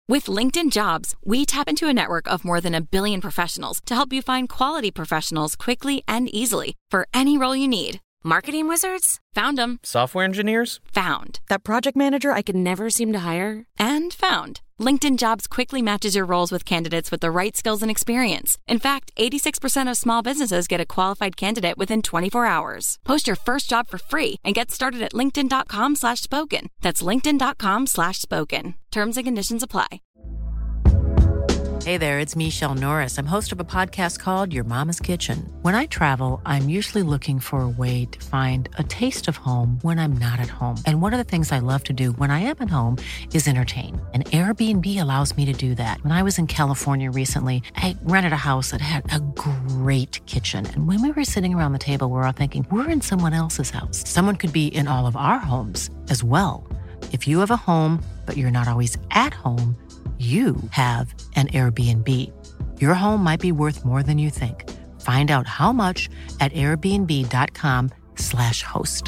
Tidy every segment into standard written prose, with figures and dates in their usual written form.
With LinkedIn Jobs, we tap into a network of more than 1 billion professionals to help you find quality professionals quickly and easily for any role you need. Marketing wizards? Found them. Software engineers? Found. That project manager I could never seem to hire? And found. LinkedIn Jobs quickly matches your roles with candidates with the right skills and experience. In fact, 86% of small businesses get a qualified candidate within 24 hours. Post your first job for free and get started at linkedin.com/spoken. That's linkedin.com/spoken. Terms and conditions apply. Hey there, it's Michelle Norris. I'm host of a podcast called Your Mama's Kitchen. When I travel, I'm usually looking for a way to find a taste of home when I'm not at home. And one of the things I love to do when I am at home is entertain. And Airbnb allows me to do that. When I was in California recently, I rented a house that had a great kitchen. And when we were sitting around the table, we were all thinking, we're in someone else's house. Someone could be in all of our homes as well. If you have a home, but you're not always at home, you have an Airbnb. Your home might be worth more than you think. Find out how much at airbnb.com/host.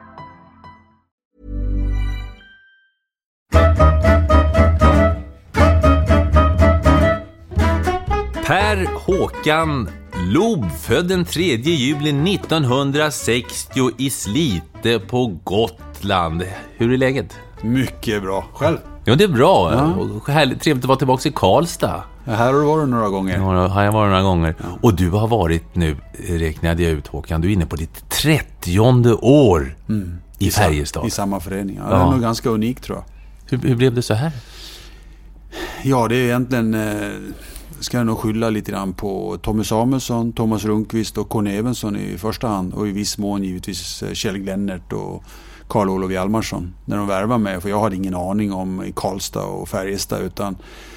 Per Håkan Loob, född den 3 juli 1960 i Slite på Gotland. Hur är läget? Mycket bra. Själv? Ja, det är bra. Ja. Och härligt, trevligt att vara tillbaka i Karlstad. Ja, här har du varit några gånger. Ja, här har jag varit några gånger. Ja. Och du har varit nu, räknade jag ut Håkan, du är inne på ditt 30:e år i Färjestad. I samma förening. Ja, det är nog ganska unikt, tror jag. Hur blev det så här? Ja, det är egentligen... ska jag nog skylla lite grann på Tommy Samuelsson, Thomas Rundqvist och Conny Evensson i första hand. Och i viss mån givetvis Kjell Glennert och Karl-Olof Hjalmarsson när de värvade mig. För jag hade ingen aning om i Karlstad och Färjestad, utan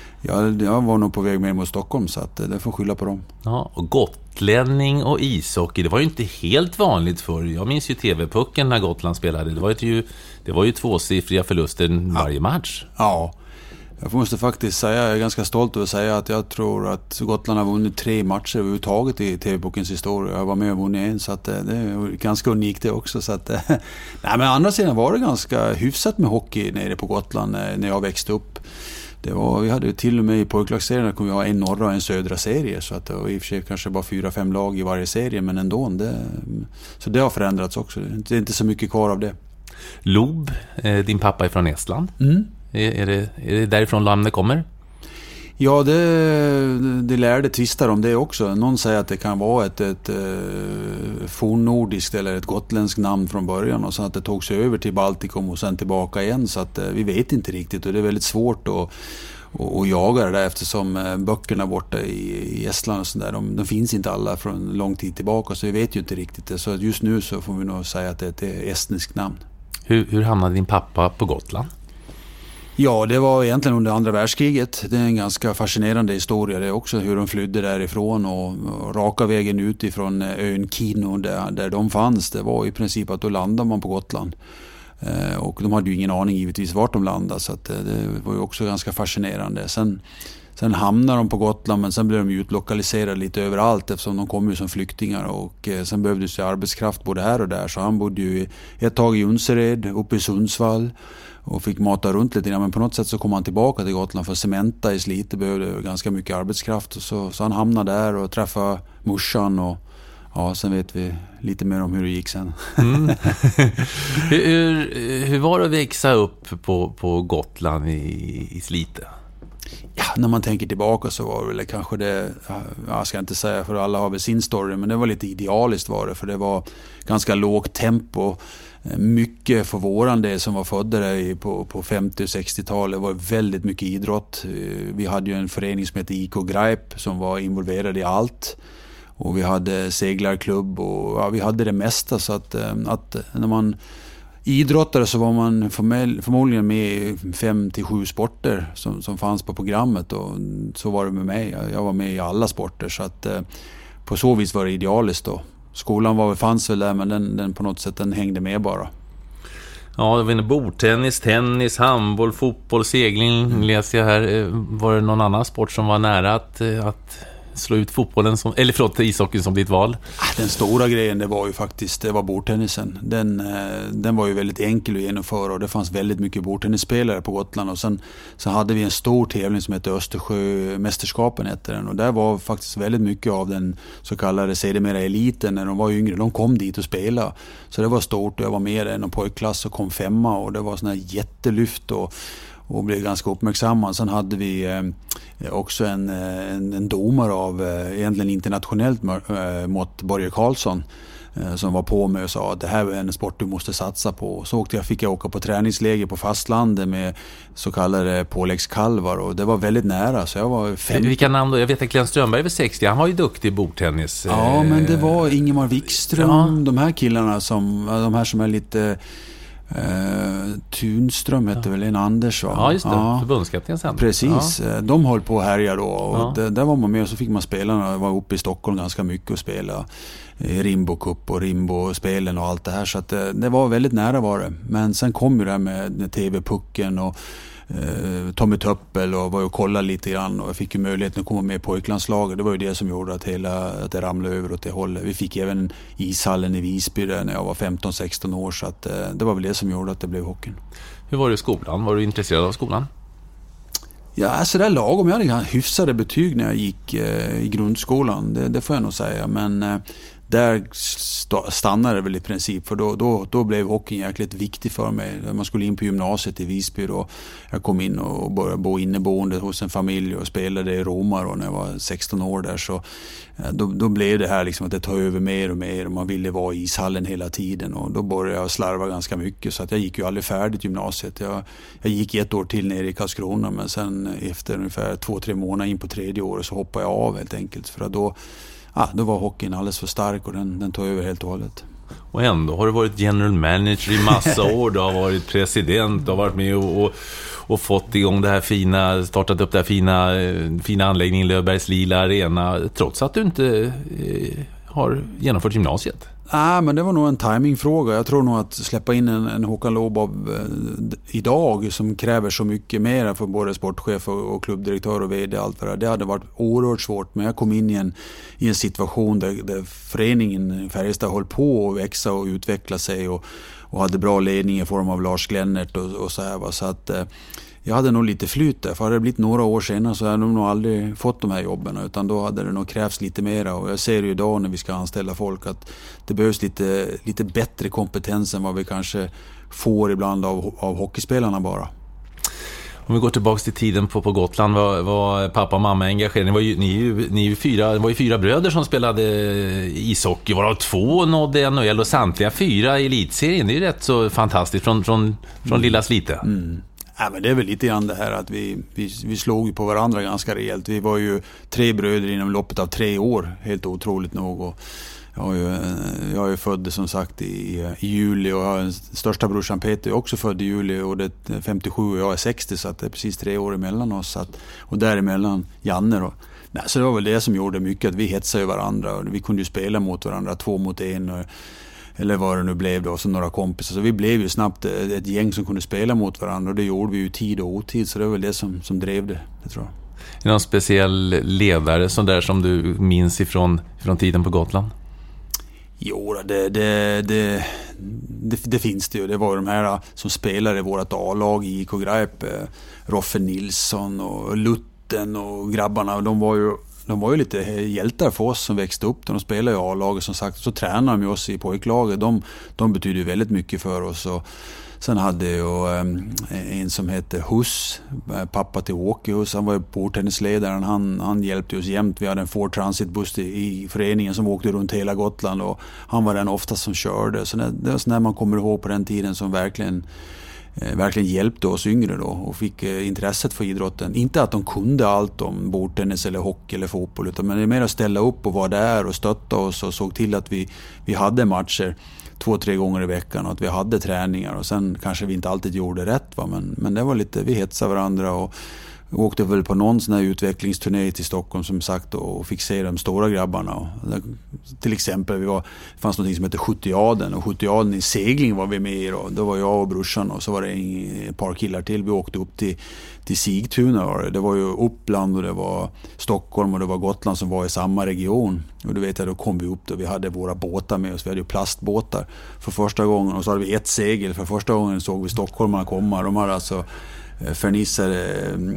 jag var nog på väg med mot Stockholm, så att det får skylla på dem. Ja, och gotlänning och ishockey, det var ju inte helt vanligt för. Jag minns ju TV-pucken när Gotland spelade. Det var ju 2-siffriga förluster varje match. Ja. Jag måste faktiskt säga, jag är ganska stolt över att säga att jag tror att Gotland har vunnit 3 matcher överhuvudtaget i TV-bokens historia. Jag var med och vunnit en, så att det är ganska unikt det också. Så att, nej, men andra sidan var det ganska hyfsat med hockey nere på Gotland när jag växte upp. Vi hade ju till och med i pojklagsserien kunde vi ha en norra och en södra serie, så att det var i och för sig kanske bara 4-5 lag i varje serie, men ändå. Så det har förändrats också. Det är inte så mycket kvar av det. Loob, din pappa är från Estland. Är det därifrån namnet kommer? Ja, det lärde tvistar om det också. Någon säger att det kan vara ett fornnordiskt eller ett gotländskt namn från början, och så att det tog sig över till Baltikum och sen tillbaka igen, så att vi vet inte riktigt, och det är väldigt svårt att jaga det där, eftersom böckerna borta i Estland och sådär, de finns inte alla från lång tid tillbaka, så vi vet ju inte riktigt det. Så just nu så får vi nog säga att det är ett estniskt namn. Hur hamnade din pappa på Gotland? Ja, det var egentligen under andra världskriget. Det är en ganska fascinerande historia det också, hur de flydde därifrån, och raka vägen ut ifrån ön Kino där de fanns. Det var i princip att då landade man på Gotland. Och de hade ju ingen aning givetvis vart de landade, så att det var ju också ganska fascinerande. Sen hamnade de på Gotland, men sen blev de utlokaliserade lite överallt, eftersom de kom ju som flyktingar, och sen behövdes det arbetskraft både här och där. Så han bodde ju ett tag i Jonsered, uppe i Sundsvall, och fick mata runt lite grann, men på något sätt så kom han tillbaka till Gotland, för Cementa i Slite behövde ganska mycket arbetskraft, och så han hamnade där och träffade morsan, och ja, sen vet vi lite mer om hur det gick sen. Hur var det att växa upp på Gotland i Slite? Ja, när man tänker tillbaka så var det väl kanske det, jag ska inte säga för alla har väl sin story, men det var lite idealiskt var det, för det var ganska lågt tempo. Mycket för våran del som var födda där på 50- och 60-talet var väldigt mycket idrott. Vi hade ju en förening som heter IK Greip som var involverad i allt. Och vi hade seglarklubb och vi hade det mesta, så att när man idrottare så var man förmodligen med i 5-7 sporter som fanns på programmet, och så var det med mig. Jag var med i alla sporter, så att på så vis var det idealiskt då. Skolan fanns väl där, men den på något sätt den hängde med bara. Ja, det var en bordtennis, tennis, handboll, fotboll, segling läser jag här. Var det någon annan sport som var nära att slå ut fotbollen ishockeyn som ditt val? Den stora grejen det var ju faktiskt bordtennisen. Den var ju väldigt enkel att genomföra och det fanns väldigt mycket bordtennisspelare på Gotland och sen så hade vi en stor tävling som hette Östersjömästerskapen hette den och där var faktiskt väldigt mycket av den så kallade sedermera eliten när de var yngre. De kom dit och spelade. Så det var stort och jag var med i en pojkklass och kom 5 och det var sån här jättelyft och blev ganska uppmärksammad. Sen hade vi också en domare av egentligen internationellt mått, Börje Karlsson, som var på mig och sa att det här är en sport du måste satsa på. Så fick jag åka på träningsläger på fastlandet med så kallade påläggskalvar och det var väldigt nära så jag var 50. Vilka namn då? Jag vet att Glenn Strömberg var 60, han var ju duktig i bordtennis. Ja, men det var Ingemar Wikström, de här killarna de här som är lite Tunström hette väl en Anders va? Ja just det, förbundskapten sen. Precis, de höll på att härja då och där var man med och så fick man spela, var uppe i Stockholm ganska mycket och spela Rimbo Cup och Rimbo-spelen och allt det här så att det var väldigt nära var det. Men sen kom ju det här med TV-pucken och Tommy Töppel och var och kollade lite grann och jag fick ju möjligheten att komma med på pojklandslaget. Det var ju det som gjorde att det ramlade över åt det hållet. Vi fick även ishallen i Visby där när jag var 15-16 år så att det var väl det som gjorde att det blev hockeyn. Hur var det i skolan? Var du intresserad av skolan? Ja, så där lagom. Jag hade hyfsade betyg när jag gick i grundskolan. Det får jag nog säga. Men där stannade det väl i princip. För då blev hockeyn jäkligt viktig för mig. Man skulle in på gymnasiet i Visby. Och jag kom in och började bo inneboende hos en familj och spelade i Roma när jag var 16 år där. Så då blev det här liksom att det tar över mer och mer. Och man ville vara i ishallen hela tiden. Och då började jag slarva ganska mycket. Så att jag gick ju aldrig färdigt gymnasiet. Jag gick 1 år till nere i Karlskrona. Men sen efter ungefär 2-3 månader in på 3:e året så hoppade jag av helt enkelt. För att då var hockeyn alldeles för stark och den tog över helt och hållet. Och ändå har du varit general manager i massa år, du har varit president, du har varit med och fått igång det här startat upp det här fina anläggningen Löfbergs Lila Arena, trots att du inte har genomfört gymnasiet. Men det var nog en timingfråga. Jag tror nog att släppa in en Håkan Lobov idag som kräver så mycket mer för både sportchef och klubbdirektör och vd allt för det hade varit oerhört svårt. Men jag kom in i en situation där föreningen Färjestad höll på att växa och utveckla sig och hade bra ledning i form av Lars Glennert och så här. Så att jag hade nog lite flyt där. För hade det blivit några år senare så hade jag nog aldrig fått de här jobben. Utan då hade det nog krävts lite mera. Och jag ser ju idag när vi ska anställa folk att det behövs lite bättre kompetens än vad vi kanske får ibland av hockeyspelarna bara. Om vi går tillbaka till tiden på Gotland var pappa och mamma engagerade. Det var ju 4 bröder som spelade ishockey. Varav 2 nådde NHL och samtliga 4 i elitserien. Det är ju rätt så fantastiskt från lilla Slite. Mm. Ja, men det är väl lite grann det här att vi slog på varandra ganska rejält. Vi var ju 3 bröder inom loppet av 3 år, helt otroligt nog. Och jag är ju född som sagt i juli och jag har en största brorsan Peter är också född i juli och det är 57 och jag är 60 så att det är precis 3 år emellan oss. Och däremellan Janne då. Nej, så det var väl det som gjorde mycket att vi hetsade varandra och vi kunde ju spela mot varandra 2 mot 1 eller vad det nu blev då, så några kompisar. Så vi blev ju snabbt ett gäng som kunde spela mot varandra och det gjorde vi ju tid och otid. Så det var väl det som drev det tror jag. Är det någon speciell ledare som du minns ifrån tiden på Gotland? Jo, det finns det ju. Det var de här som spelade i vårt A-lag i IK Greip. Roffe Nilsson och Lutten och grabbarna. De var ju lite hjältar för oss som växte upp. De spelade i A-laget som sagt. Så tränade de oss i pojklaget. De betyder ju väldigt mycket för oss. Och sen hade jag en som hette Huss, pappa till Åke Huss. Han var ju bordtennisledaren. Han hjälpte oss jämt. Vi hade en Ford Transitbuss i föreningen som åkte runt hela Gotland. Och han var den oftast som körde. Så det var så när man kommer ihåg på den tiden som verkligen hjälpte oss yngre då och fick intresset för idrotten. Inte att de kunde allt om bordtennis eller hockey eller fotboll utan men det är mer att ställa upp och vara där och stötta oss och såg till att vi hade matcher 2-3 gånger i veckan och att vi hade träningar och sen kanske vi inte alltid gjorde rätt men det var lite, vi hetsade varandra och Jag åkte väl på någon sån här utvecklingsturné till Stockholm som sagt och fick se de stora grabbarna. Till exempel det fanns något som heter 70-aden och 70-aden i segling var vi med i då. Då var jag och brorsan och så var det ett par killar till. Vi åkte upp till Sigtuna. Det var ju Uppland och det var Stockholm och det var Gotland som var i samma region. Och då vet jag, då kom vi upp och vi hade våra båtar med oss. Vi hade ju plastbåtar för första gången och så hade vi ett segel. För första gången såg vi stockholmarna komma. De hade alltså förnissade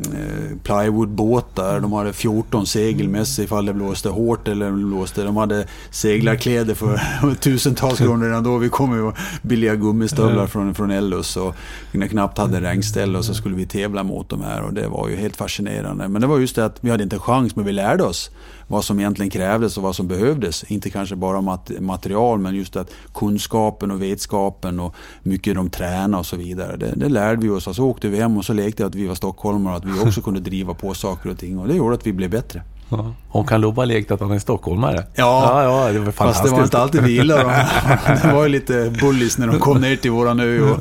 plywoodbåtar. De hade 14 segel med sig ifall det blåste hårt eller blåste. De hade seglarkläder för tusentals kronor redan då. Vi kom ju billiga gummistövlar från Ellos och knappt hade regnställ och så skulle vi tävla mot dem här och det var ju helt fascinerande. Men det var just det att vi hade inte en chans, men vi lärde oss vad som egentligen krävdes och vad som behövdes. Inte kanske bara material, men just att kunskapen och vetskapen och mycket de tränade och så vidare. Det lärde vi oss. Och så åkte vi hem och så lekte att vi var stockholmare och att vi också kunde driva på saker och ting. Och det gjorde att vi blev bättre. Ja. Och kan Lobba lekt att han är stockholmare? Ja, det var fantastiskt. Fast det var inte alltid vi gillade. Det var ju lite bullis när de kom ner till våran ö.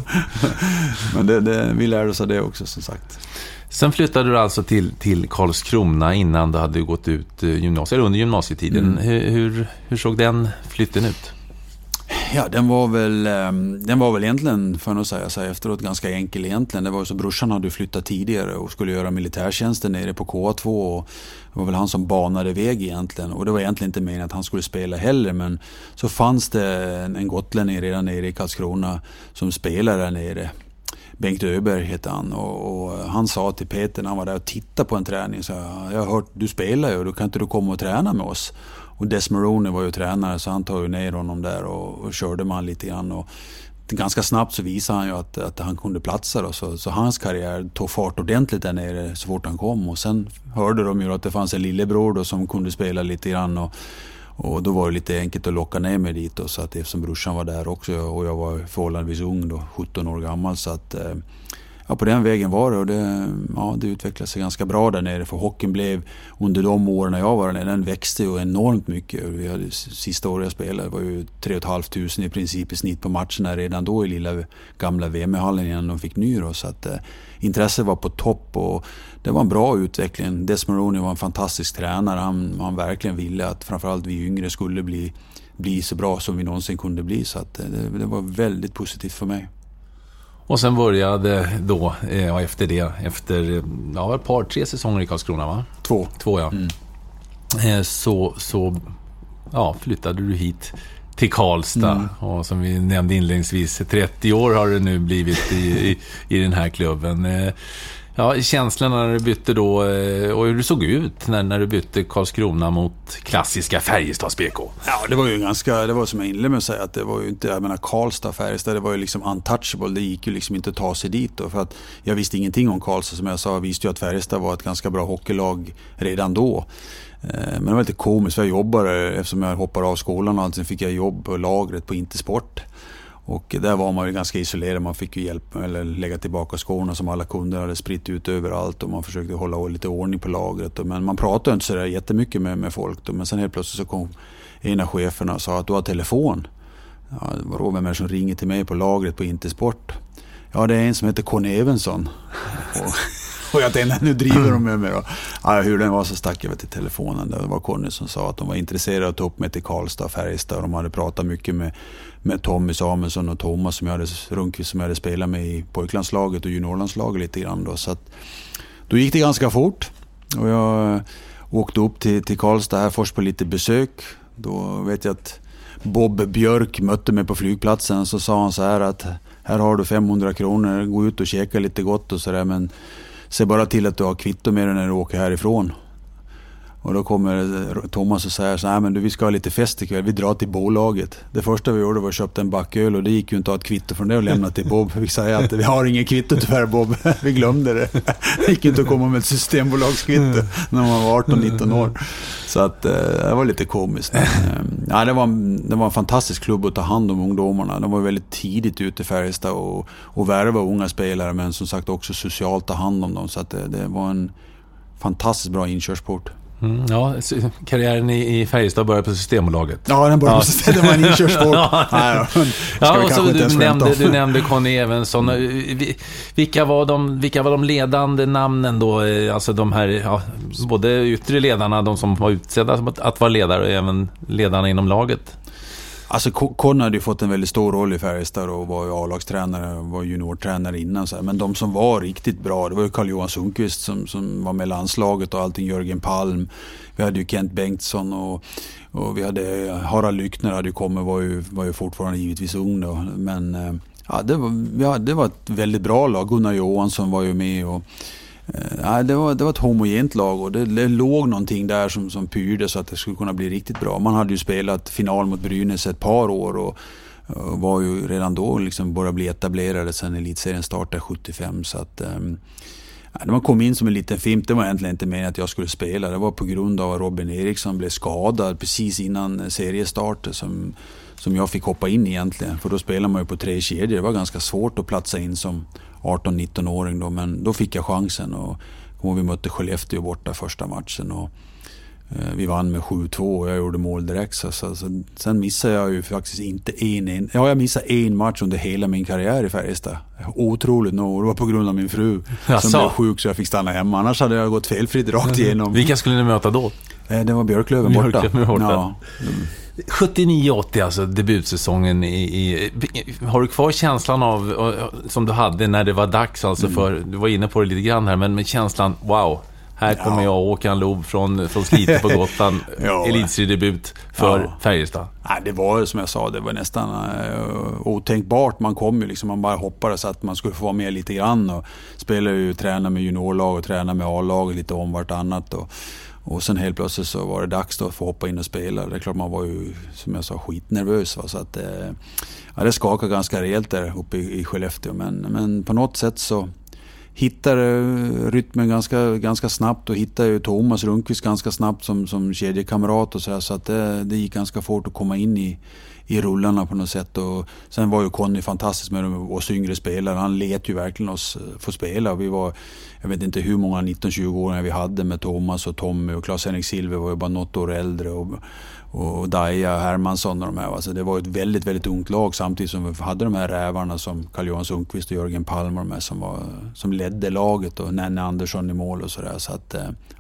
Men vi lärde oss av det också, som sagt. Sen flyttade du alltså till Karlskrona innan du hade gått ut gymnasiet, under gymnasietiden. Hur såg den flytten ut? Ja, den var väl egentligen, för att säga så här efteråt, ganska enkel egentligen. Det var ju så brorsan hade flyttat tidigare och skulle göra militärtjänsten nere på K2 och det var väl han som banade väg egentligen. Och det var egentligen inte meningen att han skulle spela heller, men så fanns det en gotlänning redan nere i Karlskrona som spelade där nere. Bengt Öberg heter han och han sa till Peter när han var där och tittade på en träning, så jag har hört du spelar ju och då kan inte du komma och träna med oss. Och Des Maroney var ju tränare så han tog ju ner honom där och körde man lite grann och ganska snabbt så visade han ju att han kunde platsa då, så hans karriär tog fart ordentligt där nere så fort han kom och sen hörde de ju att det fanns en lillebror då som kunde spela lite grann och då var det lite enkelt att locka ner mig dit och så att eftersom brorsan var där också och jag var förhållandevis ung då, 17 år gammal, så att ja, på den vägen var det och det utvecklade sig ganska bra där nere, för hockeyn blev under de åren jag var där nere, den växte ju enormt mycket. Vi hade, sista året jag spelade var ju 3 500 i princip i snitt på matcherna redan då i lilla gamla VM-hallen innan de fick ny då, så att intresset var på topp och det var en bra utveckling. Des Maroney var en fantastisk tränare, han verkligen ville att framförallt vi yngre skulle bli så bra som vi någonsin kunde bli, så att det var väldigt positivt för mig. Och sen började då, efter ett par, 3 säsonger i Karlskrona, va? 2, ja. Så flyttade du hit till Karlstad och som vi nämnde inledningsvis 30 år har det nu blivit i den här klubben. Känslan när du bytte då och hur det såg ut när du bytte Karlskrona mot klassiska Färjestads BK. Ja, det var ju det var som jag inledde med att säga att det var ju inte, jag menar Karlstad, Färjestad, det var ju liksom untouchable, det gick ju liksom inte att ta sig dit då, för att jag visste ingenting om Karlstad, som jag sa, jag visste ju att Färjestad var ett ganska bra hockeylag redan då. Men det var lite komiskt, för jag jobbade, eftersom jag hoppade av skolan och allting, fick jag jobb på lagret på Intersport. Och där var man ju ganska isolerad, man fick ju hjälp eller lägga tillbaka skorna som alla kunder hade spritt ut överallt och man försökte hålla lite ordning på lagret. Men man pratade inte så där jättemycket med folk då. Men sen helt plötsligt så kom en av cheferna och sa att du har telefon. Ja, vadå, vem är det som ringer till mig på lagret på Intersport? Ja, det är en som heter Conny Evensson. Och jag tänkte, nu driver de med mig då. Ja, hur den var så stack jag till telefonen. Det var Conny som sa att de var intresserade av att ta upp mig till Karlstad och Färjestad. De hade pratat mycket med Tommy Samuelsson och Thomas Rundqvist som jag hade spelat med i pojklandslaget och juniorlandslaget lite grann då. Så att, då gick det ganska fort. Och jag åkte upp till Karlstad här först på lite besök. Då vet jag att Bob Björk mötte mig på flygplatsen, så sa han så här att här har du 500 kronor, gå ut och käka lite gott och sådär, men se bara till att du har kvitto med dig när du åker härifrån. Och då kommer Thomas och säger så här, men du, vi ska ha lite fest ikväll, vi drar till bolaget. Det första vi gjorde var att köpa en backöl och det gick ju inte att ha ett kvitto från det och lämna till Bob. Vi säger att vi har ingen kvitto tyvärr, Bob. Vi glömde det. Det gick inte att komma med ett systembolagskvitto när man var 18-19 år. Så att det var lite komiskt. Ja, det var en fantastisk klubb att ta hand om ungdomarna. De var väldigt tidigt ute i Färjestad och värva unga spelare, men som sagt också socialt ta hand om dem. Så att det var en fantastiskt bra inkörsport. Ja, karriären i Färjestad började på Systembolaget. Ja, den började på Systembolaget. Det var en inkörsport. Ja, och så du nämnde Conny Evensson. Vilka var de ledande namnen då? Alltså de här, både yttre ledarna, de som var utsedda att vara ledare, och även ledarna inom laget. Alltså Conny hade ju fått en väldigt stor roll i Färjestad och var ju A-lagstränare och var juniortränare innan. Så här. Men de som var riktigt bra, det var ju Carl-Johan Sundqvist som var med landslaget och allting, Jörgen Palm. Vi hade ju Kent Bengtsson och vi hade Harald Lyckner hade ju kommit, var ju fortfarande givetvis ung då. Men det var ett väldigt bra lag. Gunnar Johansson var ju med och det var ett homogent lag och det låg någonting där som pyrde så att det skulle kunna bli riktigt bra. Man hade ju spelat final mot Brynäs ett par år och var ju redan då liksom började bli etablerade sen elitserien startade 75, så att när man kom in som en liten fimp, det var egentligen inte meningen att jag skulle spela. Det var på grund av att Robin Eriksson blev skadad precis innan seriestart som jag fick hoppa in egentligen, för då spelar man ju på 3 kedjor. Det var ganska svårt att platsa in som 18-19-åring då, men då fick jag chansen och vi mötte Skellefteå borta första matchen och vi vann med 7-2 och jag gjorde mål direkt. Så sen missade jag ju faktiskt inte jag missade en match under hela min karriär i Färjestad. Otroligt nog. Det var på grund av min fru som blev sjuk så jag fick stanna hemma. Annars hade jag gått felfritt rakt igenom. Vilka skulle ni möta då? Det var Björklöven borta. Ja. 79-80, alltså debutsäsongen har du kvar känslan av som du hade när det var dags, alltså för du var inne på det lite grann här, men med känslan, wow, här kommer jag åka en lob från Slite på Gotland, elitseriedebut för Färjestad. Nej, det var som jag sa, det var nästan otänkbart. Man kom ju liksom, man bara hoppades att man skulle få vara med lite grann och spela ju, träna med juniorlag och träna med A-lag lite om vartannat och sen helt plötsligt så var det dags då att få hoppa in och spela. Det är klart man var ju, som jag sa, skitnervös. Så att det skakade ganska rejält där uppe i Skellefteå. Men på något sätt så hittade rytmen ganska snabbt och hittade ju Thomas Rundqvist ganska snabbt som kedjekamrat och så att det gick ganska fort att komma in i rullarna på något sätt. Och sen var ju Conny fantastisk med oss yngre spelare. Han let ju verkligen oss få spela. Vi var, jag vet inte hur många 19-20 år vi hade med Thomas och Tommy och Claes-Henrik Silver var ju bara något år äldre och Daja Hermansson och de här. Alltså det var ett väldigt, väldigt ungt lag samtidigt som vi hade de här rävarna som Carl-Johan Sundqvist och Jörgen Palm och de här som ledde laget och Nanne Andersson i mål och sådär. Så att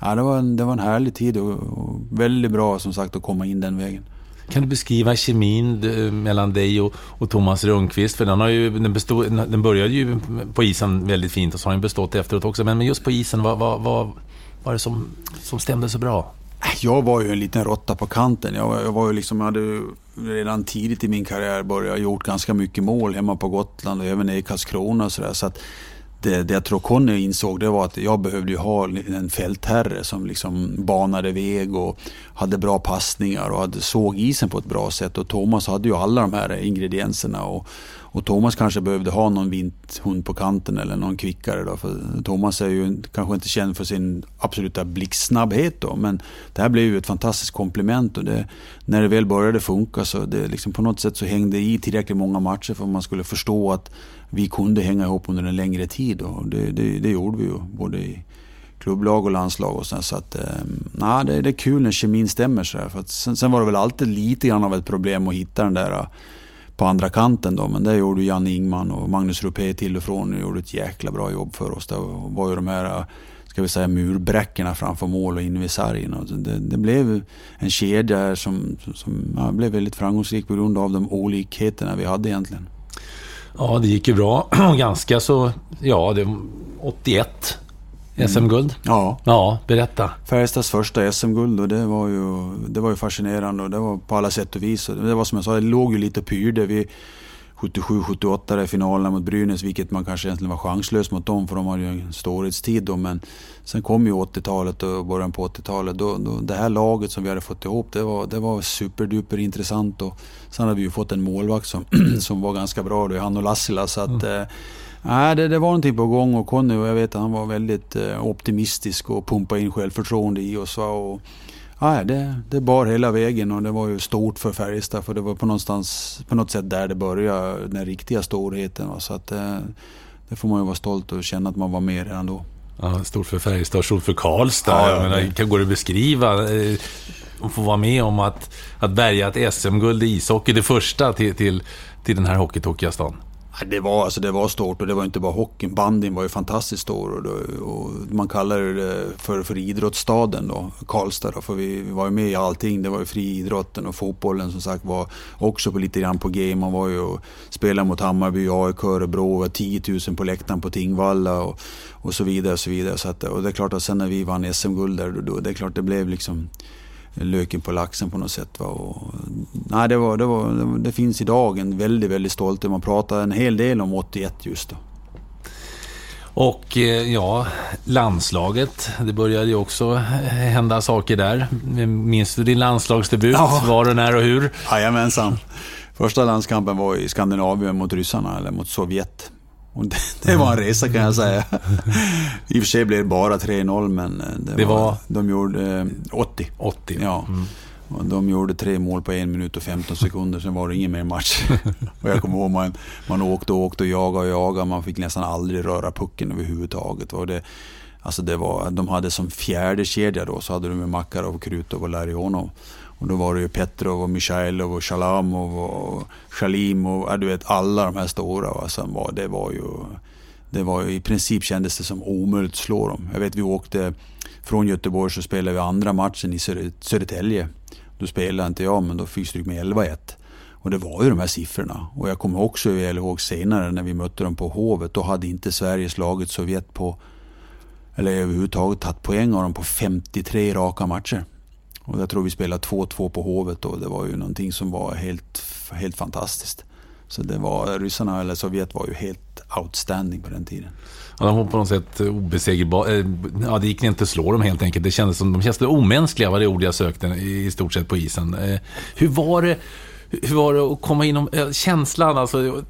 det var en härlig tid och väldigt bra som sagt att komma in den vägen. Kan du beskriva kemin mellan dig och Thomas Rundqvist? För den började ju på isen väldigt fint och så har den bestått efteråt också. Men just på isen, vad var det som stämde så bra? Jag var ju en liten råtta på kanten. Jag var ju liksom, hade ju redan tidigt i min karriär gjort ganska mycket mål hemma på Gotland och även i Karlskrona och sådär. Så att det jag tror Conny insåg, det var att jag behövde ju ha en fältherre som liksom banade väg och hade bra passningar och såg isen på ett bra sätt. Och Thomas hade ju alla de här ingredienserna och Thomas kanske behövde ha någon vinthund på kanten eller någon kvickare då, för Thomas är ju kanske inte känd för sin absoluta blixtsnabbhet då, men det här blev ju ett fantastiskt komplement och när det väl började funka så det liksom på något sätt så hängde i tillräckligt många matcher för att man skulle förstå att vi kunde hänga ihop under en längre tid och det gjorde vi ju både i klubblag och landslag och så att det är kul när kemin stämmer så här, för att sen var det väl alltid lite grann av ett problem att hitta den där på andra kanten då, men det gjorde Janne Ingman och Magnus Rupé till och från och gjorde ett jäkla bra jobb för oss. Det var ju de här, ska vi säga, murbräckorna framför mål och in vid sargen. Och det blev en kedja som blev väldigt framgångsrik på grund av de olikheterna vi hade egentligen. Ja, det gick ju bra. Ganska så, det var 81 SM-guld. Ja, berätta. Färjestads första SM-guld och det var ju fascinerande och det var på alla sätt och vis. Och det var som jag sa, det låg ju lite pyrde. Vi 77-78 i finalerna mot Brynäs, vilket man kanske egentligen var chanslös mot dem för de hade ju en storhetstid då, men sen kom ju 80-talet och början på 80-talet då det här laget som vi hade fått ihop, det var superduper intressant och sen hade vi ju fått en målvakt som var ganska bra då, han och Lassila, så att det var någonting på gång och Conny, och jag vet att han var väldigt optimistisk och pumpade in självförtroende i oss och det bar hela vägen och det var ju stort för Färjestad för det var på något sätt där det började, den riktiga storheten. Så att det får man ju vara stolt och känna att man var med redan då. Ja, stort för Färjestad, stort för Karlstad. Jag menar, kan gå det beskriva och få vara med om att bärga ett SM-guld i ishockey, det första till den här hockeytokiga stan? Det var stort, och det var inte bara hockeyn. Bandyn var ju fantastiskt stor, och man kallar det för idrottsstaden då, Karlstad då, för vi var ju med i allting. Det var ju friidrotten, och fotbollen som sagt var också på lite grann på game. Man var ju och spelade mot Hammarby, AIK, Örebro, var 10 000 på läktaren på Tingvalla och så vidare och så vidare. Så att, och det är klart att sen när vi vann SM-guld där, då det är klart det blev liksom löken på laxen på något sätt, va? Och, nej, det finns idag en väldigt, väldigt stolt. Man pratar en hel del om 81 just då. Och ja, landslaget, det började ju också hända saker där. Minns du din landslagsdebut? Ja. Var och när och hur? Jajamensan. Första landskampen var i Skandinavien mot ryssarna, eller mot Sovjet. Och det var en resa, kan jag säga. I och för sig blev det bara 3-0, men de gjorde 80. Ja. Och de gjorde 3 mål på 1 minut och 15 sekunder, sen var det ingen mer match. Och jag kommer ihåg, man åkte och jagade. Man fick nästan aldrig röra pucken överhuvudtaget. Och de hade som fjärde kedja då, så hade de med Makarov, Krutov och Larionov. Och då var det ju Petrov och Mikhailov och Shalamov och Shalim och du vet, alla de här stora. Och sen det var ju i princip, kändes det som omöjligt att slå dem. Jag vet, vi åkte från Göteborg, så spelade vi andra matchen i Södertälje. Då spelade inte jag, men då fick stryk med 11-1. Och det var ju de här siffrorna. Och jag kommer också ihåg senare när vi mötte dem på Hovet. Då hade inte Sverige slagit Sovjet eller överhuvudtaget tagit poäng av dem på 53 raka matcher. Och jag tror vi spelade 2-2 på Hovet, och det var ju någonting som var helt fantastiskt. Så det var, ryssarna eller Sovjet var ju helt outstanding på den tiden. Ja, de var på något sätt obesegerbara. Ja, det gick inte att slå dem helt enkelt. Det kändes som de kändes omänskliga, var det ord jag sökte i stort sett på isen. Hur var det att komma in känslan, alltså,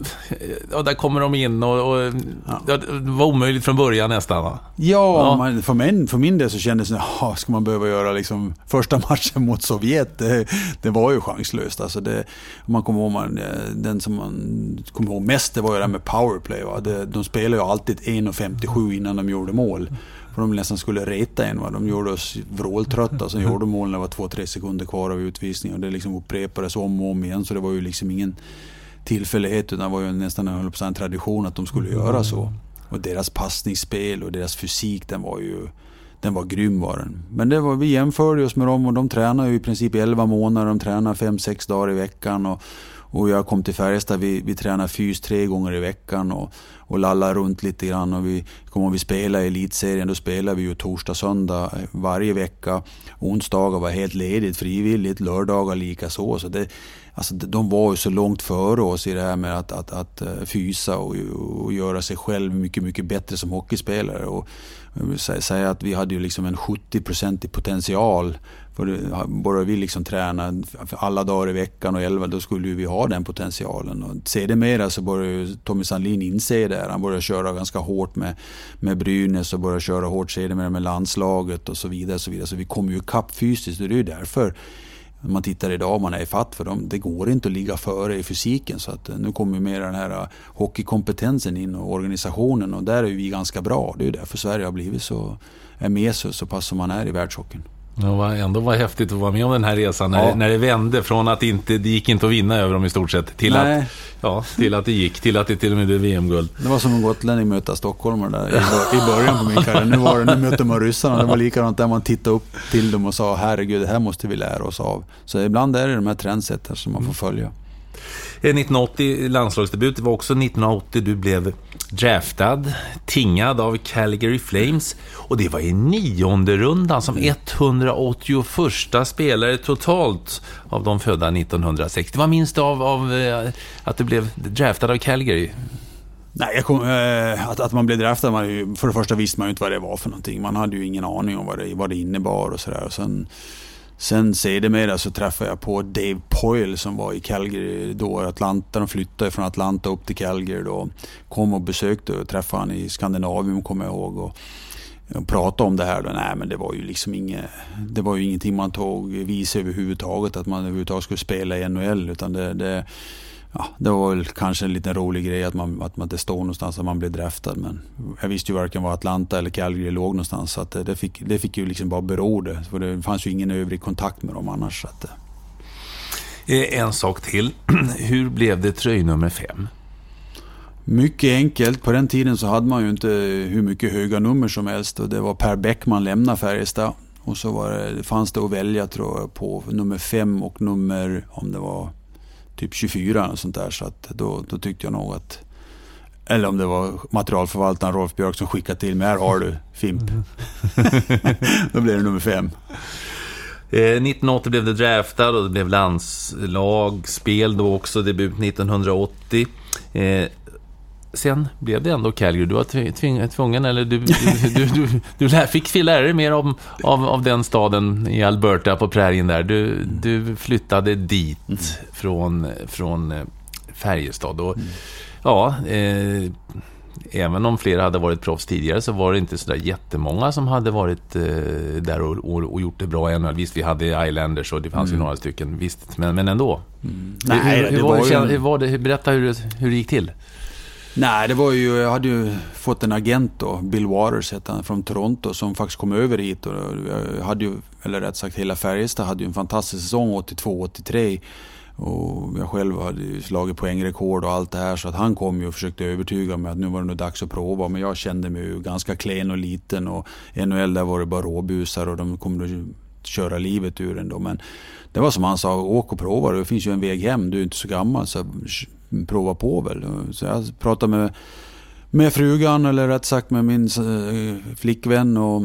ja, där kommer de in och det var omöjligt från början nästan, va? Ja. För min del så kändes det, ska man behöva göra liksom första matchen mot Sovjet, det var ju chanslöst. Alltså man kommer ihåg, den som man kommer ihåg mest, det var ju det här med powerplay, va? De spelade ju alltid 1:57 innan de gjorde mål. För de nästan skulle reta en, va? De gjorde oss vråltrötta, så gjorde mål när det var 2-3 sekunder kvar av utvisning, och det liksom upprepades om och om igen, så det var ju liksom ingen tillfällighet, utan det var ju nästan en tradition att de skulle göra så. Och deras passningsspel och deras fysik, den var grym, var den. Men vi jämförde oss med dem, och de tränar ju i princip 11 månader, de tränar 5-6 dagar i veckan, och jag kom till Färjestad, vi tränar fys 3 gånger i veckan och lallar runt lite grann, och vi spelar i elitserien, då spelar vi ju torsdag, söndag varje vecka. Onsdagar var helt ledigt, frivilligt, lördagar lika så de var ju så långt före oss i det här med att fysa och göra sig själv mycket, mycket bättre som hockeyspelare. Och jag vill säga att vi hade ju liksom en 70% i potential. För bara vi liksom träna alla dagar i veckan och 11, då skulle vi ha den potentialen. Och sedermera så började Tommy Sandlin inse det. Han började köra ganska hårt med Brynäs och började köra hårt sedermera med landslaget och så vidare. Så vi kom ju kapp fysiskt, och det är ju därför man tittar idag, man är fatt för dem. Det går inte att ligga före i fysiken, så att nu kommer mer den här hockeykompetensen in och organisationen, och där är vi ganska bra. Det är ju därför Sverige har blivit är med så pass som man är i världshockeyn. Det var häftigt att vara med om den här resan när det vände från att det gick inte att vinna över dem i stort sett till att det gick, till att det till och med blev VM-guld. Det var som en gotlänning möta stockholmare där i början på min karriär. Nu möter man ryssarna. Det var likadant där man tittade upp till dem och sa, herregud, det här måste vi lära oss av. Så ibland är det de här trendsätter som man får följa. 1980 landslagsdebut, det var också 1980 du blev draftad, tingad av Calgary Flames, och det var i 9:e rundan som 181 spelare totalt av de födda 1960. Vad minns du av att du blev draftad av Calgary? Nej, att man blev draftad, för det första visste man ju inte vad det var för någonting. Man hade ju ingen aning om vad det innebar och sådär. Och sen sedermera så träffade jag på Dave Poyle som var i Calgary då, Atlanta. De flyttade från Atlanta upp till Calgary då. Kom och besökte och träffade han i Skandinavien, kommer jag ihåg, och pratade om det här då. Nej, men det var ju liksom ingenting man tog vis överhuvudtaget, att man överhuvudtaget skulle spela i NHL, utan ja, det var väl kanske en liten rolig grej att man inte står någonstans att man blev draftad, men jag visste ju varken var Atlanta eller Calgary låg någonstans, så att det fick ju liksom bara bero det, för det fanns ju ingen övrig kontakt med dem annars. Så att, En sak till, hur blev det tröjnummer 5? Mycket enkelt, på den tiden så hade man ju inte hur mycket höga nummer som helst, och det var Per Bäckman lämnade Färjestad, och så fanns det att välja, tror jag, på nummer 5 och nummer, om det var typ 24 och sånt där, så att då tyckte jag nog att, eller om det var materialförvaltaren Rolf Björk som skickade till mig, här har du Fimp. Då blev det nummer 5. 1980 blev det draftad och det blev landslagsspel då också, debut 1980. Sen blev det ändå Calgary. Du var tvungen, eller du fick lära dig mer av den staden i Alberta på prärien där. Du flyttade dit från Färjestad och även om flera hade varit proffs tidigare så var det inte så där jättemånga som hade varit där och gjort det bra ännu. Visst, vi hade Islanders och det fanns ju några stycken, visst, men ändå. Nej, hur var det? Berätta hur det gick till. Nej, det var ju, jag hade ju fått en agent då, Bill Waters hette han, från Toronto, som faktiskt kom över hit, och jag hade ju, eller rätt sagt hela Färjestad hade ju en fantastisk säsong 82-83, och jag själv hade ju slagit poängrekord och allt det här, så att han kom ju och försökte övertyga mig att nu var det nog dags att prova, men jag kände mig ju ganska klen och liten, och NHL där var det bara råbusar och de kommer att köra livet ur en då, men det var som han sa, åk och prova, det finns ju en väg hem, du är inte så gammal, så prova på väl. Så jag pratade med frugan, eller rätt sagt med min flickvän, och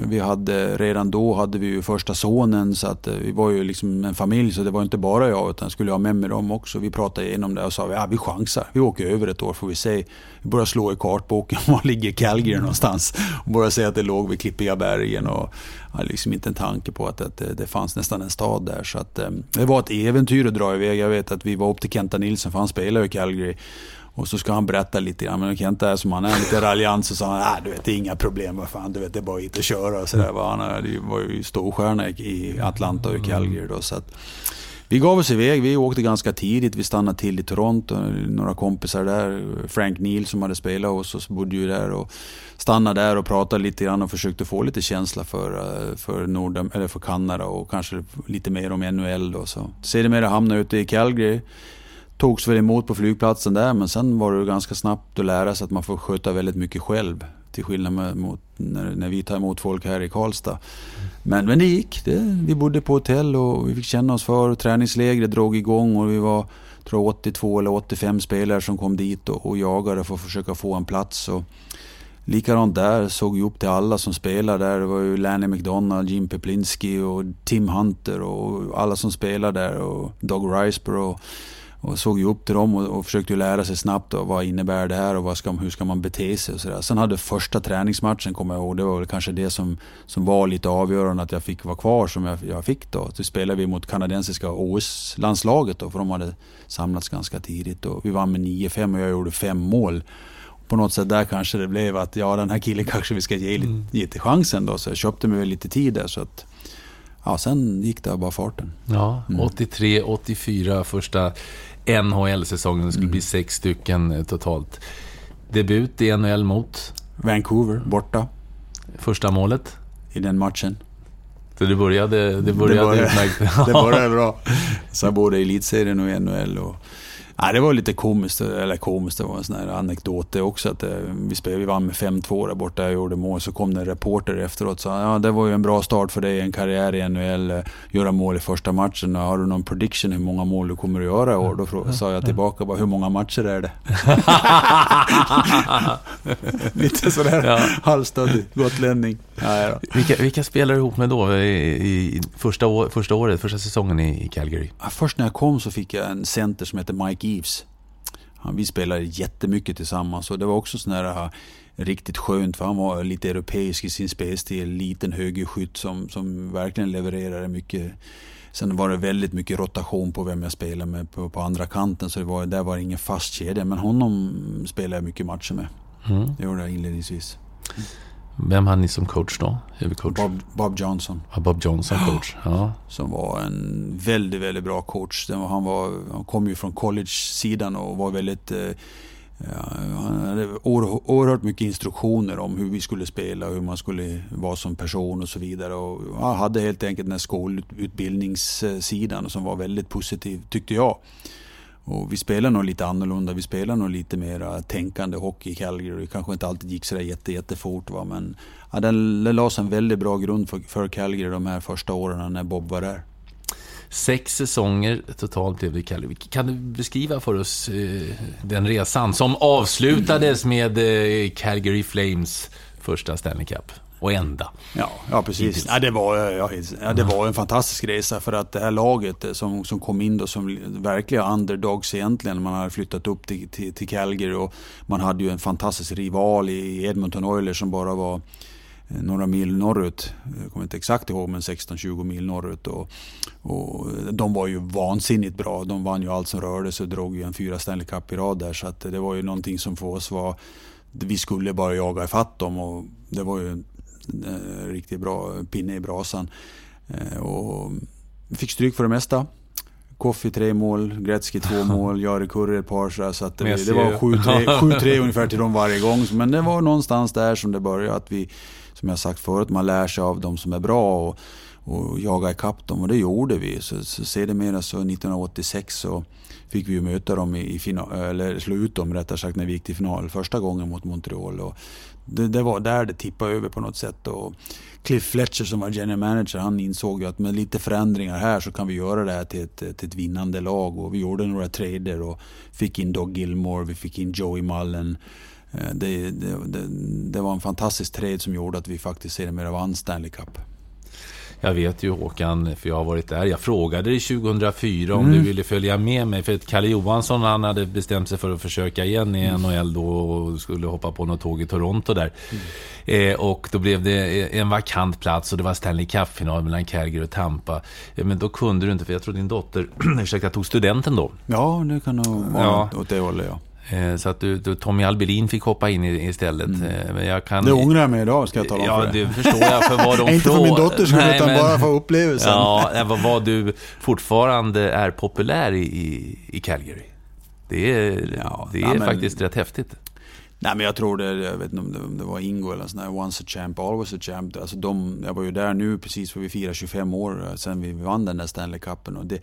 redan då hade vi ju första sonen, så att vi var ju liksom en familj, så det var inte bara jag, utan skulle jag med dem också. Vi pratade igenom det och sa, vi chansar, vi åker över ett år, får vi se. Vi började slå i kartboken, var ligger Calgary någonstans, och började säga att det låg vid Klippiga bergen, och jag hade liksom inte en tanke på att det fanns nästan en stad där, så att det var ett äventyr att dra iväg. Jag vet att vi var upp till Kenta Nilsson, för han spelade i Calgary. Och så ska han berätta lite grann, men Kent är som han är, lite raljant, så sa han, du vet, det är inga problem, vad fan, du vet, det är bara hit och köra, och så där. Han var ju storstjärna i Atlanta och i Calgary då, så att vi gav oss iväg, vi åkte ganska tidigt, vi stannade till i Toronto, några kompisar där, Frank Neal som hade spelat hos oss bodde ju där, och stannade där och pratade lite grann och försökte få lite känsla för Norden, eller för Kanada, och kanske lite mer om NHL då. Så sedermera hamnade ute i Calgary, togs väl emot på flygplatsen där, men sen var det ganska snabbt att lära sig att man får sköta väldigt mycket själv, till skillnad mot när vi tar emot folk här i Karlstad. Men det gick. Vi bodde på hotell och vi fick känna oss för, träningslägret drog igång, och vi var, tror jag, 82 eller 85 spelare som kom dit och jagade för att försöka få en plats. Och likadant där, såg ju upp till alla som spelade där. Det var ju Lanny McDonald, Jim Peplinski och Tim Hunter och alla som spelade där, och Doug Riseborough, och såg ju upp till dem och försökte lära sig snabbt då, vad innebär det här och hur ska man bete sig och sådär. Sen hade första träningsmatchen, kommer jag ihåg, det var väl kanske det som var lite avgörande, att jag fick vara kvar som jag fick då. Så spelade vi mot kanadensiska OS-landslaget då, för de hade samlats ganska tidigt, och vi vann med 9-5 och jag gjorde 5 mål. På något sätt där kanske det blev att den här killen kanske vi ska ge lite chansen då, så jag köpte mig lite tid där, så att sen gick det bara farten. Ja, 83-84 första NHL-säsongen, skulle bli 6 stycken totalt. Debut i NHL mot Vancouver, borta. Första målet i den matchen. Så det började utmärkt. Det började bra. Så både i elitserien och NHL, och det var lite komiskt, det var en sån här anekdot också, att vi vann med 5-2 där borta, jag gjorde mål, så kom det en reporter efteråt och sa, det var ju en bra start för dig, en karriär i NHL, göra mål i första matchen, har du någon prediction hur många mål du kommer att göra i år? Då sa jag tillbaka, hur många matcher är det? Lite sådär halvstadig gotlänning. Vilka spelar du ihop med då i första säsongen i Calgary? Först när jag kom så fick jag en center som heter Mike Eves. Vi spelade jättemycket tillsammans, och det var också sån här riktigt skönt, för han var lite europeisk i sin spelstil, liten högerskytt som verkligen levererade mycket. Sen var det väldigt mycket rotation på vem jag spelade med på andra kanten, så där var ingen fast kedja, men honom spelade jag mycket matcher med. Det gjorde jag inledningsvis. Vem hade ni som coach då? Huvudcoach? Bob Johnson. Ja, Bob Johnson coach. Ja. Som var en väldigt, väldigt bra coach. Han kom ju från college-sidan och var väldigt... han hade oerhört mycket instruktioner om hur vi skulle spela, hur man skulle vara som person och så vidare. Och han hade helt enkelt den här skolutbildningssidan som var väldigt positiv, tyckte jag. Och vi spelar nog lite annorlunda, vi spelar nog lite mer tänkande hockey i Calgary. Det kanske inte alltid gick så där jättefort, va? Men ja, den lades en väldigt bra grund för Calgary de här första åren när Bob var där. 6 säsonger totalt blev det i Calgary. Kan du beskriva för oss den resan som avslutades med Calgary Flames första Stanley Cup? Och ända. Ja precis. Ja, det var en fantastisk resa, för att det här laget som kom in då som verkliga underdogs egentligen, man hade flyttat upp till Calgary, och man hade ju en fantastisk rival i Edmonton Oilers som bara var några mil norrut. Jag kommer inte exakt ihåg, men 16-20 mil norrut, och de var ju vansinnigt bra. De vann ju allt som rörde sig och drog ju en 4 Stanley Cup i rad där, så att det var ju någonting som för oss var, vi skulle bara jaga ifatt dem, och det var ju riktigt bra pinne i brasan, och vi fick stryk för det mesta. Koffi 3 mål, Gretzky 2 mål, Jari Kurri ett par, så att det var 7-3 ungefär till dem varje gång. Men det var någonstans där som det började, att vi, som jag sagt förut, man lär sig av de som är bra och jaga ikapp dem, och det gjorde vi. Så sedermera så 1986 så fick vi ju möta dem i final, eller slå ut dem rättare sagt, när vi gick till final första gången mot Montreal, och det var där det tippade över på något sätt. Och Cliff Fletcher som var general manager, han insåg ju att med lite förändringar här så kan vi göra det här till ett vinnande lag, och vi gjorde några trader och fick in Doug Gilmore, vi fick in Joey Mullen. Det var en fantastisk trade som gjorde att vi faktiskt sedermera vann Stanley Cup. Jag vet ju, Håkan, för jag har varit där. Jag frågade dig 2004 om du ville följa med mig, för att Kalle Johansson, han hade bestämt sig för att försöka igen i NHL då, och skulle hoppa på något tåg i Toronto där. Och då blev det en vakant plats, och det var Stanley Cup-final mellan Calgary och Tampa. Men då kunde du inte, för jag tror din dotter tog studenten då. Ja, det kan nog vara åt det hållet, ja. Så att Tommy Albelin fick hoppa in istället. Men jag kan... Det ångrar jag mig idag, ska jag tala om. Ja, det förstår jag, för vad de inte för min dotter skulle, utan bara för upplevelsen. Ja, vad du fortfarande är populär i Calgary. Det är faktiskt rätt häftigt. Nej, men jag tror jag vet inte om det var Ingo eller sån här, once a champ, always a champ. Alltså jag var ju där nu precis för vi firar 25 år sedan vi vann den där Stanley Cupen, och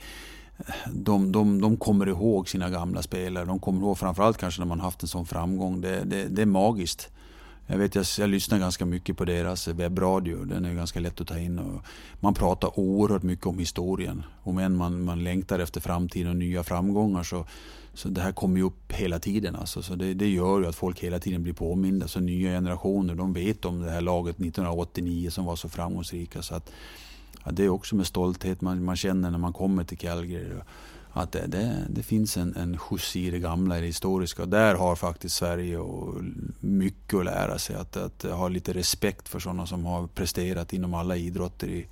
de kommer ihåg sina gamla spelare. De kommer ihåg framförallt kanske när man haft en sån framgång. Det är magiskt. Jag vet, jag lyssnar ganska mycket på deras webbradio. Den är ganska lätt att ta in, och man pratar oerhört mycket om historien. Om än man längtar efter framtiden och nya framgångar, så det här kommer ju upp hela tiden. Alltså. Så det gör ju att folk hela tiden blir påminda. Så nya generationer, de vet om det här laget 1989 som var så framgångsrika. Så att det är också med stolthet man känner när man kommer till Calgary, att det finns en skjuts i det gamla, i det historiska. Där har faktiskt Sverige och mycket att lära sig, att ha lite respekt för sådana som har presterat inom alla idrotter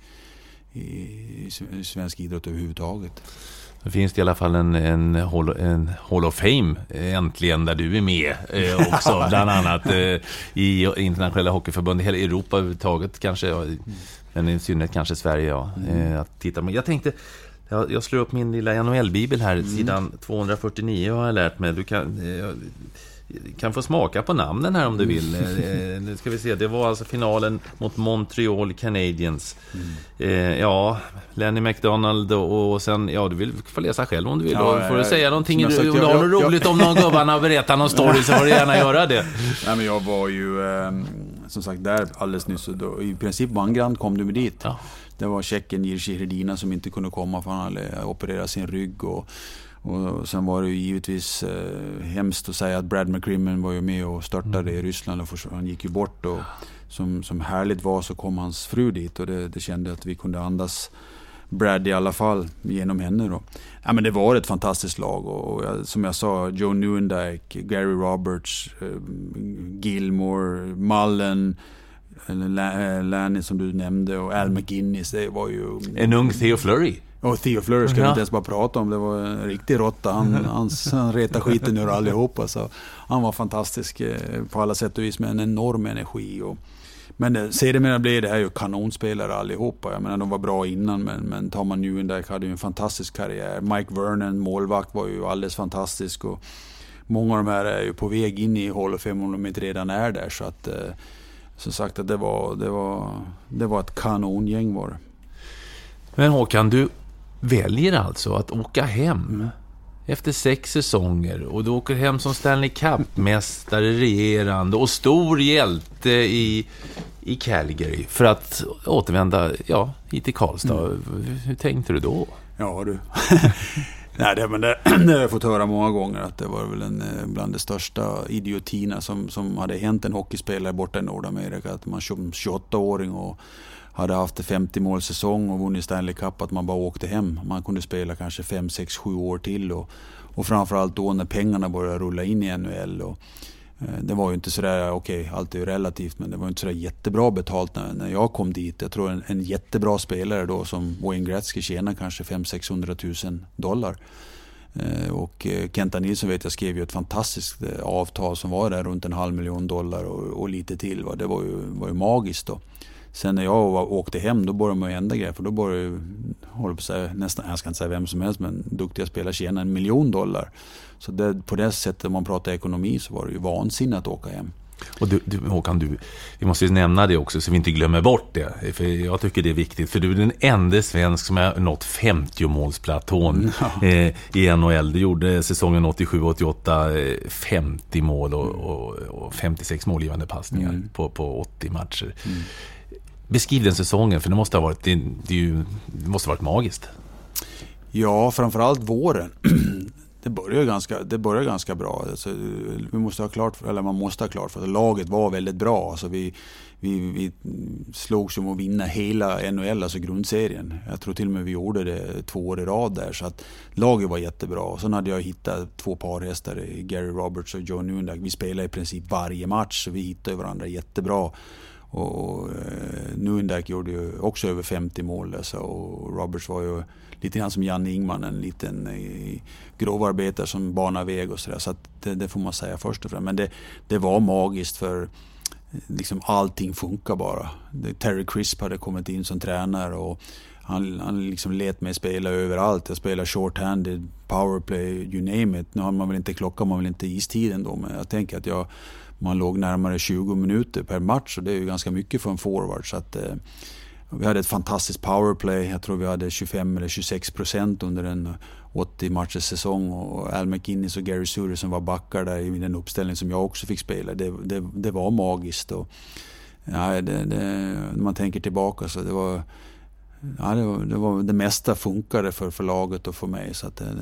i svensk idrott överhuvudtaget. Det finns i alla fall en Hall of Fame äntligen, där du är med också, bland annat i internationella hockeyförbund i hela Europa överhuvudtaget kanske, men i synnerhet kanske Sverige. Att titta. Men jag tänkte, jag slår upp min lilla NHL-bibel här, sidan 249 har jag lärt mig. Du kan få smaka på namnen här om du vill. Nu ska vi se, det var alltså finalen mot Montreal Canadiens. Lenny McDonald och sen, du vill få läsa själv om du vill. Då får du säga någonting, om du har något roligt om någon gubbarna och berätta någon story, så får du gärna göra det. Nej, men jag var ju som sagt där alldeles nyss, och då, i princip vangrand kom du med dit. Ja. Det var tjecken Jirsi Hredina som inte kunde komma, för han hade opererat sin rygg, och sen var det ju givetvis hemskt att säga att Brad McCrimmon var ju med och störtade i Ryssland, och han gick ju bort, och som härligt var så kom hans fru dit, och det kände att vi kunde andas Brad i alla fall genom henne då. Ja, men det var ett fantastiskt lag, och som jag sa, Joe Newendike, Gary Roberts, Gilmore, Mullen, Lanny som du nämnde, och Al McGinnis, det var ju en ung Theo Fleury. Och Theo Fleury ska vi inte ens bara prata om. Det var en riktig råtta. Han retade skiten ur allihopa. Så han var fantastisk på alla sätt och vis, med en enorm energi. Men sedermera blev det här ju kanonspelare allihopa. Jag menar, de var bra innan, men tar man Nieuwendyk hade ju en fantastisk karriär. Mike Vernon, målvakt, var ju alldeles fantastisk, och många av de här är ju på väg in i Hall of Fame om de inte redan är där. Så att, som sagt, att det var ett kanongäng var det. Men Håkan, du väljer alltså att åka hem efter 6 säsonger, och du åker hem som Stanley Cup-mästare, regerande och stor hjälte i Calgary för att återvända hit till Karlstad. Hur tänkte du då? Ja du. Nej, det har jag fått höra många gånger, att det var väl bland de största idiotierna som hade hänt en hockeyspelare borta i Nordamerika, att man som 28-åring och hade haft 50 målsäsong och vunnit Stanley Cup, att man bara åkte hem. Man kunde spela kanske 5, 6, 7 år till, och framförallt då när pengarna började rulla in i NHL. Och det var ju inte sådär, okej, allt är ju relativt, men det var inte sådär jättebra betalt när jag kom dit. Jag tror en jättebra spelare då som Wayne Gretzky tjänar kanske $500,000-600,000. Och Kenta Nilsson vet jag skrev ju ett fantastiskt avtal som var där runt $500,000 och lite till. Det var ju magiskt då. Sen när jag åkte hem, då började man ju ändra grejer, för då började ju, håller på att säga, nästan, jag ska inte säga vem som helst, men duktiga spelare tjänar $1 million. Så på det sättet, om man pratar ekonomi, så var det ju vansinnigt att åka hem. Och du Håkan, vi måste ju nämna det också så vi inte glömmer bort det, för jag tycker det är viktigt, för du är den enda svensk som har nått 50-målsplatån i NHL. Du gjorde säsongen 87-88 50 mål och 56 målgivande passningar på 80 matcher. Beskriv den säsongen, för det måste ha varit det måste ha varit magiskt. Ja, framförallt våren. Det börjar ganska bra. Alltså, man måste ha klart för att laget var väldigt bra. Alltså, vi slogs om att vinna hela NHL, alltså grundserien. Jag tror till och med vi gjorde det 2 år i rad där, så att laget var jättebra. Och sen hade jag hittat 2 parhästar, Gary Roberts och Joe Nieuwendyk. Vi spelade i princip varje match, så vi hittade varandra jättebra. Och Nieuwendyk gjorde ju också över 50 mål, alltså, och Roberts var ju lite grann som Janne Ingman, en liten grovarbetare som banar väg och sådär. Så att det får man säga först och främst. Men det var magiskt, för liksom allting funkar bara. Terry Crisp hade kommit in som tränare, och han liksom let mig spela överallt. Jag spelade short-handed, powerplay, you name it. Nu har man väl inte klockan, man vill inte istiden då, men jag tänker att man låg närmare 20 minuter per match, och det är ju ganska mycket för en forward. Så att vi hade ett fantastiskt powerplay. Jag tror vi hade 25 eller 26% under en 80 matchers säsong, och Al McInnes och Gary Suter som var backar där i den uppställning som jag också fick spela. Det var magiskt, och när man tänker tillbaka, så det var det mesta funkade för laget och för mig, så att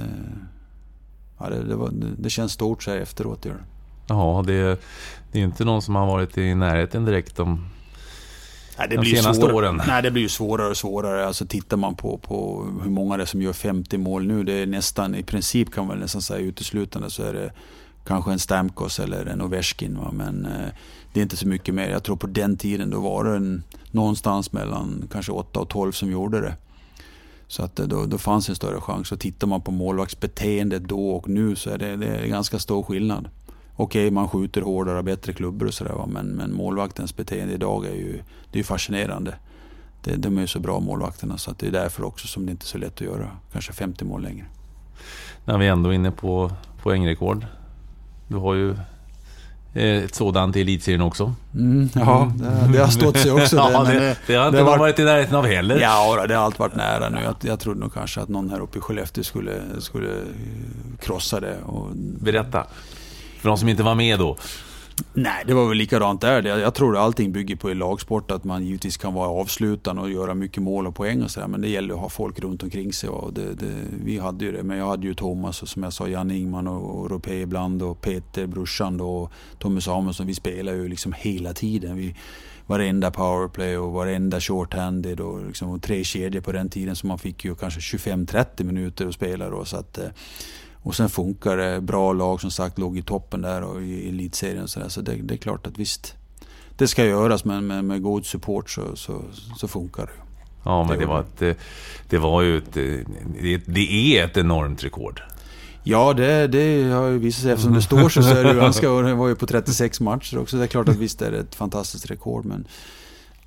det känns stort så här efteråt. Ja, det är inte någon som har varit i närheten direkt om de senaste åren. Nej, det blir ju svårare och svårare. Alltså tittar man på hur många det är som gör 50 mål nu, det är nästan, i princip kan man nästan säga uteslutande, så är det kanske en Stamkos eller en Ovechkin, men det är inte så mycket mer. Jag tror på den tiden då var det någonstans mellan kanske 8 och 12 som gjorde det. Så att då fanns en större chans. Och tittar man på målvaktsbeteendet då och nu, så är det ganska stor skillnad. Okej, man skjuter hårdare, bättre klubbor och sådär, men målvaktens beteende idag det är fascinerande. De är ju så bra, målvakterna, så att det är därför också som det inte är så lätt att göra kanske 50 mål längre. När vi ändå är inne på poängrekord, du har ju ett sådant i elitserien också. Ja, det har stått sig också. Det har inte varit i närheten av heller. Ja, det har allt varit nära nu. Jag trodde nog kanske att någon här uppe i Skellefteå skulle krossa det. Berätta. För de som inte var med då. Nej, det var väl likadant där. Jag tror att allting bygger på i lagsport, att man givetvis kan vara avslutande och göra mycket mål och poäng och sådär, men det gäller att ha folk runt omkring sig, och vi hade ju det. Men jag hade ju Thomas, och som jag sa, Jan Ingman och Ropé ibland, och Peter brorsan och Tommy Samuelsson. Vi spelar ju liksom hela tiden. Varenda powerplay och varenda short-handed och liksom 3 kedjor på den tiden, så man fick ju kanske 25-30 minuter att spela då, så att. Och sen funkar det. Bra lag som sagt låg i toppen där och i elitserien och sådär. Så det är klart att visst, det ska göras, men med god support så funkar det. Ja, men det är ett enormt rekord. Ja, det har ju visat sig, eftersom det står så är det ju ganska, det var ju på 36 matcher också. Det är klart att visst är det ett fantastiskt rekord, men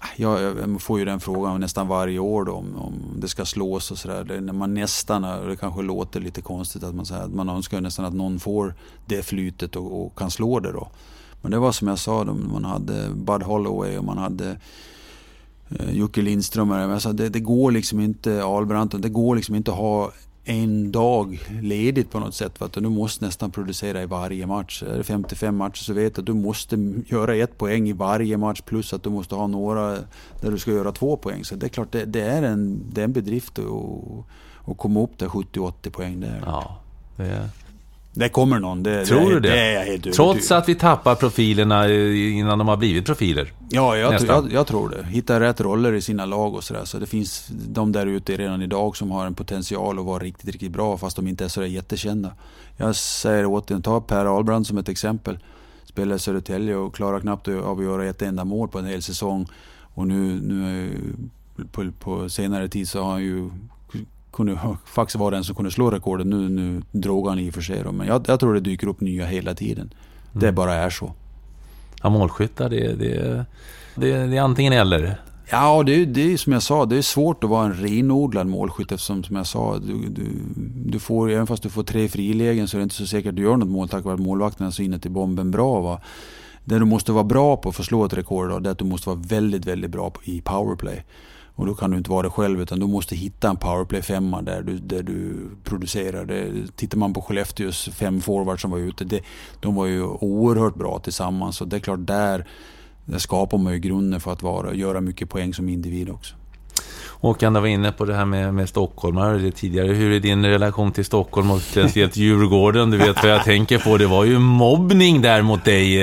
Jag får ju den frågan nästan varje år då, om det ska slås och sådär. När man nästan, det kanske låter lite konstigt att man säger att man önskar nästan att någon får det flytet och kan slå det då. Men det var som jag sa, man hade Bud Holloway och man hade Jocke Lindström. Alltså det går liksom inte, Albrandt, det går liksom inte att ha en dag ledigt på något sätt. För att du måste nästan producera i varje match. Är det 55 matcher så vet du att du måste göra 1 poäng i varje match. Plus att du måste ha några där du ska göra 2 poäng. Så det är klart, det är en bedrift att komma upp där 70-80 poäng där. Ja, det kommer någon. Tror du det? Det är jag helt övertygad. Trots att vi tappar profilerna innan de har blivit profiler. Ja, jag tror det. Hitta rätt roller i sina lag och sådär. Så det finns de där ute redan idag som har en potential att vara riktigt, riktigt bra fast de inte är så jättekända. Jag säger återigen, ta Per Albrandt som ett exempel. Spelar i Södertälje och klarar knappt av att göra ett enda mål på en hel säsong. Och nu på senare tid så har han ju kunde faktiskt vara den som kunde slå rekorden. Nu drog han i och för sig då. Men jag tror det dyker upp nya hela tiden. Det bara är så. Ja, målskyttar, det är antingen eller. Ja, det är som jag sa, det är svårt att vara en renodlad målskytt eftersom, som jag sa, du får, även fast du får 3 frilägen så är det inte så säkert att du gör något mål tack vare att målvakten är så inne till bomben bra. Va? Det du måste vara bra på för att slå ett rekord då, det är att du måste vara väldigt, väldigt bra i powerplay. Och då kan du inte vara det själv utan du måste hitta en powerplay 5 där du producerar. Tittar man på Skellefteås 5 forwards som var ute, de var ju oerhört bra tillsammans. Och det är klart, där skapar man ju grunden för att göra mycket poäng som individ också. Håkan, var inne på det här med Stockholm det tidigare. Hur är din relation till Stockholm och speciellt Djurgården? Du vet vad jag tänker på. Det var ju mobbning där mot dig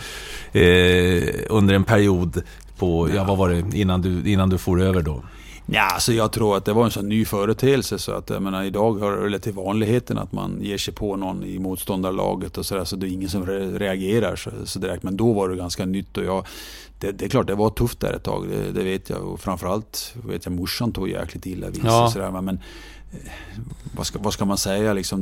under en period på, vad var det innan du for över då? Ja, så jag tror att det var en sån ny företeelse så att jag menar, idag hör det till vanligheten att man ger sig på någon i motståndarlaget och sådär, så det är ingen som reagerar så direkt, men då var det ganska nytt och det är klart det var tufft där ett tag, det vet jag, och framförallt vet jag morsan tog jäkligt illa vis och sådär, men vad ska man säga liksom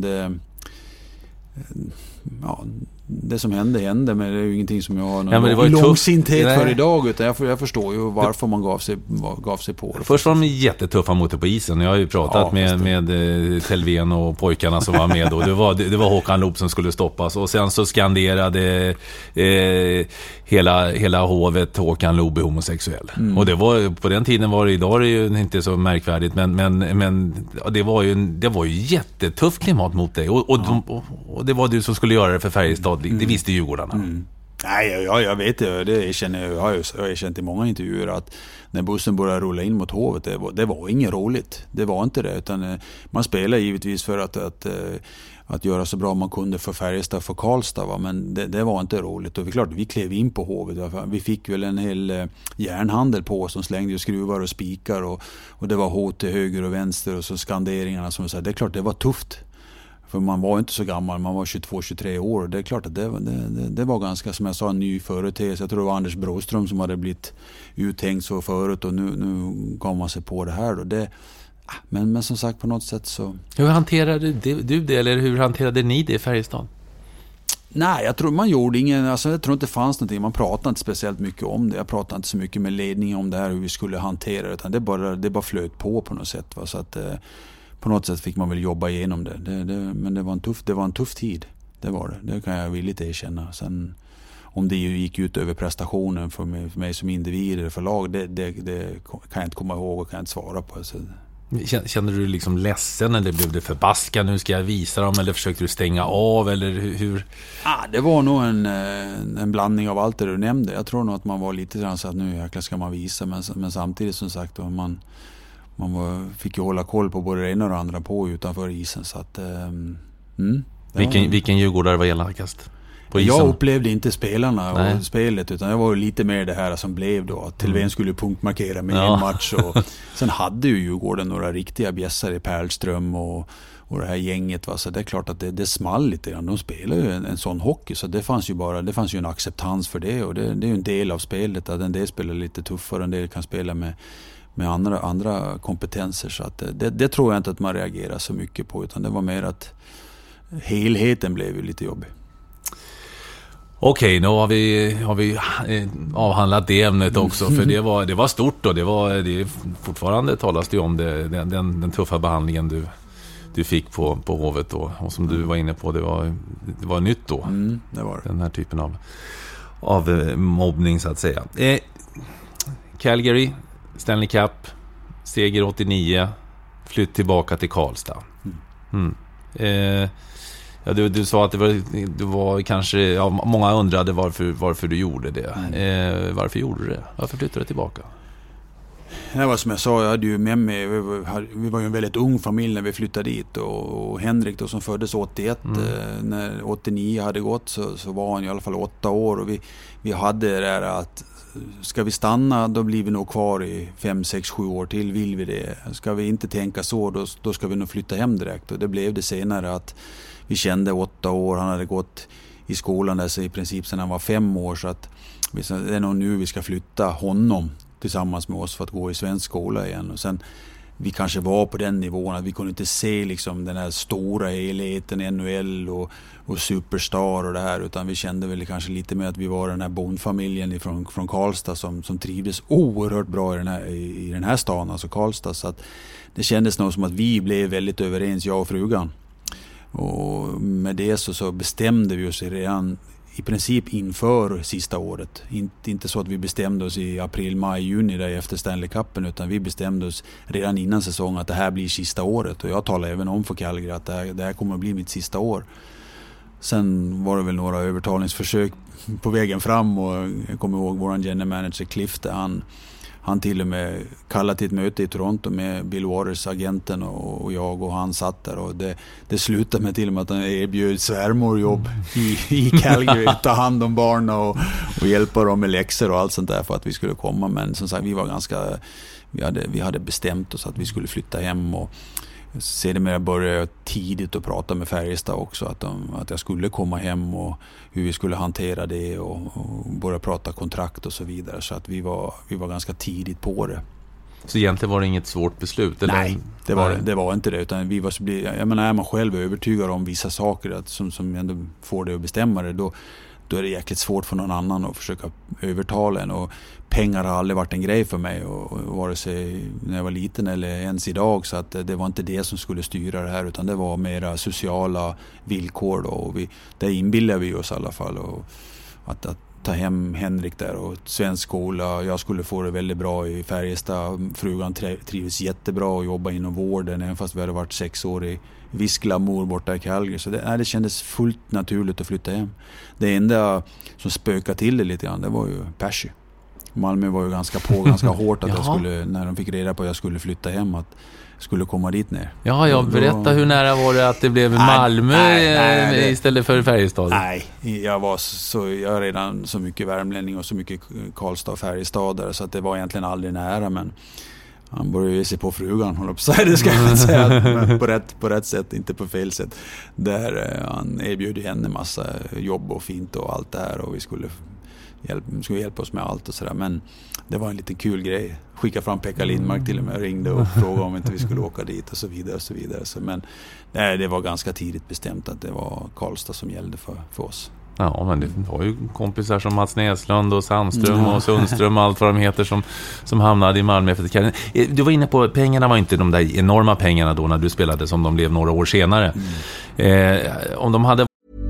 det som hände, men det är ju ingenting som jag har någon långsinthet för idag, utan jag förstår ju varför man gav sig på det. Först var de jättetuffa mot det på isen. Jag har ju pratat med Telven och pojkarna som var med då. Det var Håkan Loob som skulle stoppas och sen så skanderade hela hovet Håkan Loob är homosexuell. Och det var på den tiden var det, idag är det ju inte så märkvärdigt, men det var ju jättetuff klimat mot dig och det var du som skulle göra det för Färjestad. Det visste djurgårdarna. Nej, jag vet det. Jag har känt i många intervjuer att när bussen började rulla in mot hovet, det var inget roligt. Det var inte det, utan man spelar givetvis för att göra så bra man kunde för Färjestad, för Karlstad, va? Men det var inte roligt. Och vi klev in på hovet. Vi fick väl en hel järnhandel på oss som slängde skruvar och spikar och det var hot till höger och vänster och så skanderingarna som så. Det är klart det var tufft. För man var inte så gammal, man var 22-23 år. Det är klart att det var ganska, som jag sa, en ny företeelse. Jag tror det var Anders Broström som hade blivit uthängd så förut och nu gav man sig på det här. Då. Men som sagt, på något sätt så... Hur hanterade du det, eller hur hanterade ni det i Färjestad? Nej, jag tror man gjorde jag tror inte det fanns någonting. Man pratade inte speciellt mycket om det. Jag pratade inte så mycket med ledningen om det här, hur vi skulle hantera det. Utan det bara flöt på något sätt. Va? Så att... På något sätt fick man väl jobba igenom det. Men det var en tuff tid. Det var det. Det kan jag villigt erkänna. Sen om det gick ut över prestationen för mig som individ eller för lag, det kan jag inte komma ihåg och kan jag inte svara på. Så. Kände du liksom ledsen eller blev du förbaskad? Nu ska jag visa dem, eller försökte du stänga av, eller hur? Det var nog en blandning av allt det du nämnde. Jag tror nog att man var lite grann så att nu jäkla ska man visa, men samtidigt som sagt man fick ju hålla koll på både det ena och det andra på utanför isen, så att vilken djurgårdare var elakast på isen? Jag upplevde inte spelarna och spelet, utan jag var lite mer det här som blev då. Telven skulle punktmarkera med en match och sen hade ju Djurgården några riktiga bjässar i Perlström och det här gänget, va? Så det är klart att det small lite grann. De spelar ju en sån hockey, så det fanns ju en acceptans för det, och det är ju en del av spelet att en del spelar lite tuffare, en del kan spela med andra kompetenser, så att det tror jag inte att man reagerar så mycket på, utan det var mer att helheten blev ju lite jobbig. Okej, nu har vi avhandlat det ämnet också, för det var stort och det är fortfarande talas det om den tuffa behandlingen du fick på hovet då, och som du var inne på, det var nytt då. Det var det. Den här typen av mobbning så att säga. Calgary, Stanley Cup, seger 89, flytt tillbaka till Karlstad. Ja, du sa att det var kanske, många undrade varför du gjorde det. Varför gjorde du det? Varför flyttade du tillbaka? Det var som jag sa, jag hade ju med mig, vi var ju en väldigt ung familj när vi flyttade dit, och Henrik då, som föddes 81, när 89 hade gått så var han i alla fall 8 år, och vi hade det där att ska vi stanna, då blir vi nog kvar i 5, 6, 7 år till, vill vi det. Ska vi inte tänka så, då ska vi nog flytta hem direkt, och det blev det senare att vi kände 8 år, han hade gått i skolan där så i princip sedan han var 5 år, så att det är nog nu vi ska flytta honom tillsammans med oss för att gå i svensk skola igen. Och sen vi kanske var på den nivån att vi kunde inte se liksom den här stora helheten NHL och superstar och det här, utan vi kände väl kanske lite mer att vi var den här bondfamiljen från Karlstad som trivdes oerhört bra i den här stan, alltså Karlstad, så att det kändes nog som att vi blev väldigt överens, jag och frugan. Och med det så bestämde vi oss redan i princip inför sista året. Inte så att vi bestämde oss i april, maj, juni där efter Stanley Cupen, utan vi bestämde oss redan innan säsongen att det här blir sista året. Och jag talade även om för Calgary att det här kommer att bli mitt sista år. Sen var det väl några övertalningsförsök på vägen fram, och jag kommer ihåg våran general manager Cliff där han till och med kallade till ett möte i Toronto med Bill Waters, agenten, och jag och han satt där, och det slutade med till och med att han erbjöd svärmorjobb i Calgary, ta hand om barnen och hjälpa dem med läxor och allt sånt där för att vi skulle komma. Men som sagt, vi hade bestämt oss att vi skulle flytta hem, och sedermera började jag tidigt att prata med Färjestad också, att jag skulle komma hem och hur vi skulle hantera det, och börja prata kontrakt och så vidare, så att vi var ganska tidigt på det. Så egentligen var det inget svårt beslut? Eller? Nej, det var inte det, utan jag menar, är man själv övertygad om vissa saker som ändå får det att bestämma det, då är det jäkligt svårt för någon annan att försöka övertala en, och pengar har aldrig varit en grej för mig, och vare sig när jag var liten eller ens idag, så att det var inte det som skulle styra det här, utan det var mera sociala villkor då, och det inbillade vi oss i alla fall, och att ta hem Henrik där och svensk skola, jag skulle få det väldigt bra i Färjestad, frugan trivs jättebra och jobba inom vården, även fast vi hade varit 6 år i viss glamour borta i Calgary, så det kändes fullt naturligt att flytta hem. Det enda som spökade till det lite grann, det var ju Percy. Malmö var ju ganska hårt att jag skulle, när de fick reda på att jag skulle flytta hem, att jag skulle komma dit ner. Ja, jag berättar hur nära var det att det blev Malmö istället för Färjestad? Nej, jag har redan så mycket värmlänning och så mycket Karlstad och Färjestad, så att det var egentligen aldrig nära, men han började ju se på frugan, håller på att säga, det ska jag säga, men på rätt sätt, inte på fel sätt. Där han erbjöd henne massa jobb och fint och allt det här, och vi skulle hjälpa oss med allt och sådär, men det var en liten kul grej. Skicka fram Pekka Lindmark till och med, ringde och frågade om inte vi skulle åka dit och så vidare och så vidare. Men det var ganska tidigt bestämt att det var Karlstad som gällde för oss. Ja, men det var ju kompisar som Mats Näslund och Sandström och Sundström och allt vad de heter som hamnade i Malmö efter karriären. Du var inne på, pengarna var inte de där enorma pengarna då när du spelade, som de blev några år senare. Om de hade...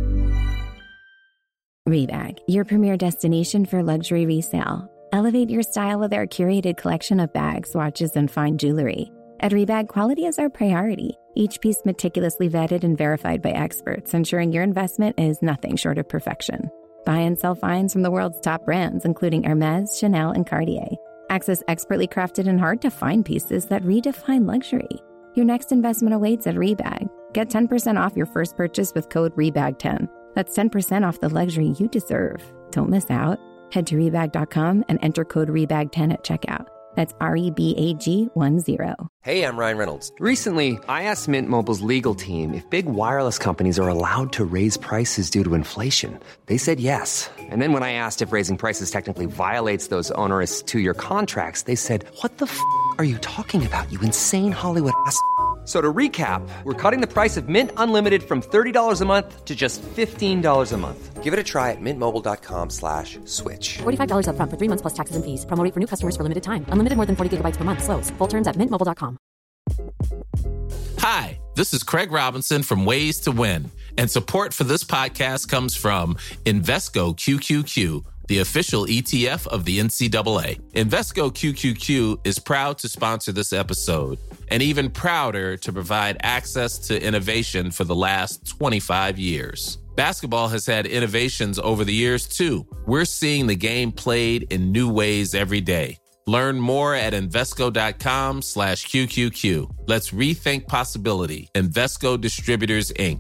Rebag, your premier destination for luxury resale. Elevate your style with our curated collection of bags, watches, and fine jewelry. At Rebag, quality is our priority. Each piece meticulously vetted and verified by experts, ensuring your investment is nothing short of perfection. Buy and sell finds from the world's top brands, including Hermes, Chanel, and Cartier. Access expertly crafted and hard-to-find pieces that redefine luxury. Your next investment awaits at Rebag. Get 10% off your first purchase with code REBAG10. That's 10% off the luxury you deserve. Don't miss out. Head to Rebag.com and enter code REBAG10 at checkout. That's REBAG10. Hey, I'm Ryan Reynolds. Recently, I asked Mint Mobile's legal team if big wireless companies are allowed to raise prices due to inflation. They said yes. And then when I asked if raising prices technically violates those onerous 2-year contracts, they said, "What the f*** are you talking about, you insane Hollywood ass?" So to recap, we're cutting the price of Mint Unlimited from $30 a month to just $15 a month. Give it a try at mintmobile.com/switch. $45 up front for 3 months plus taxes and fees. Promo rate for new customers for limited time. Unlimited more than 40 gigabytes per month. Slows full terms at mintmobile.com. Hi, this is Craig Robinson from Ways to Win, and support for this podcast comes from Invesco QQQ, the official ETF of the NCAA. Invesco QQQ is proud to sponsor this episode, and even prouder to provide access to innovation for the last 25 years. Basketball has had innovations over the years, too. We're seeing the game played in new ways every day. Learn more at Invesco.com/QQQ. Let's rethink possibility. Invesco Distributors, Inc.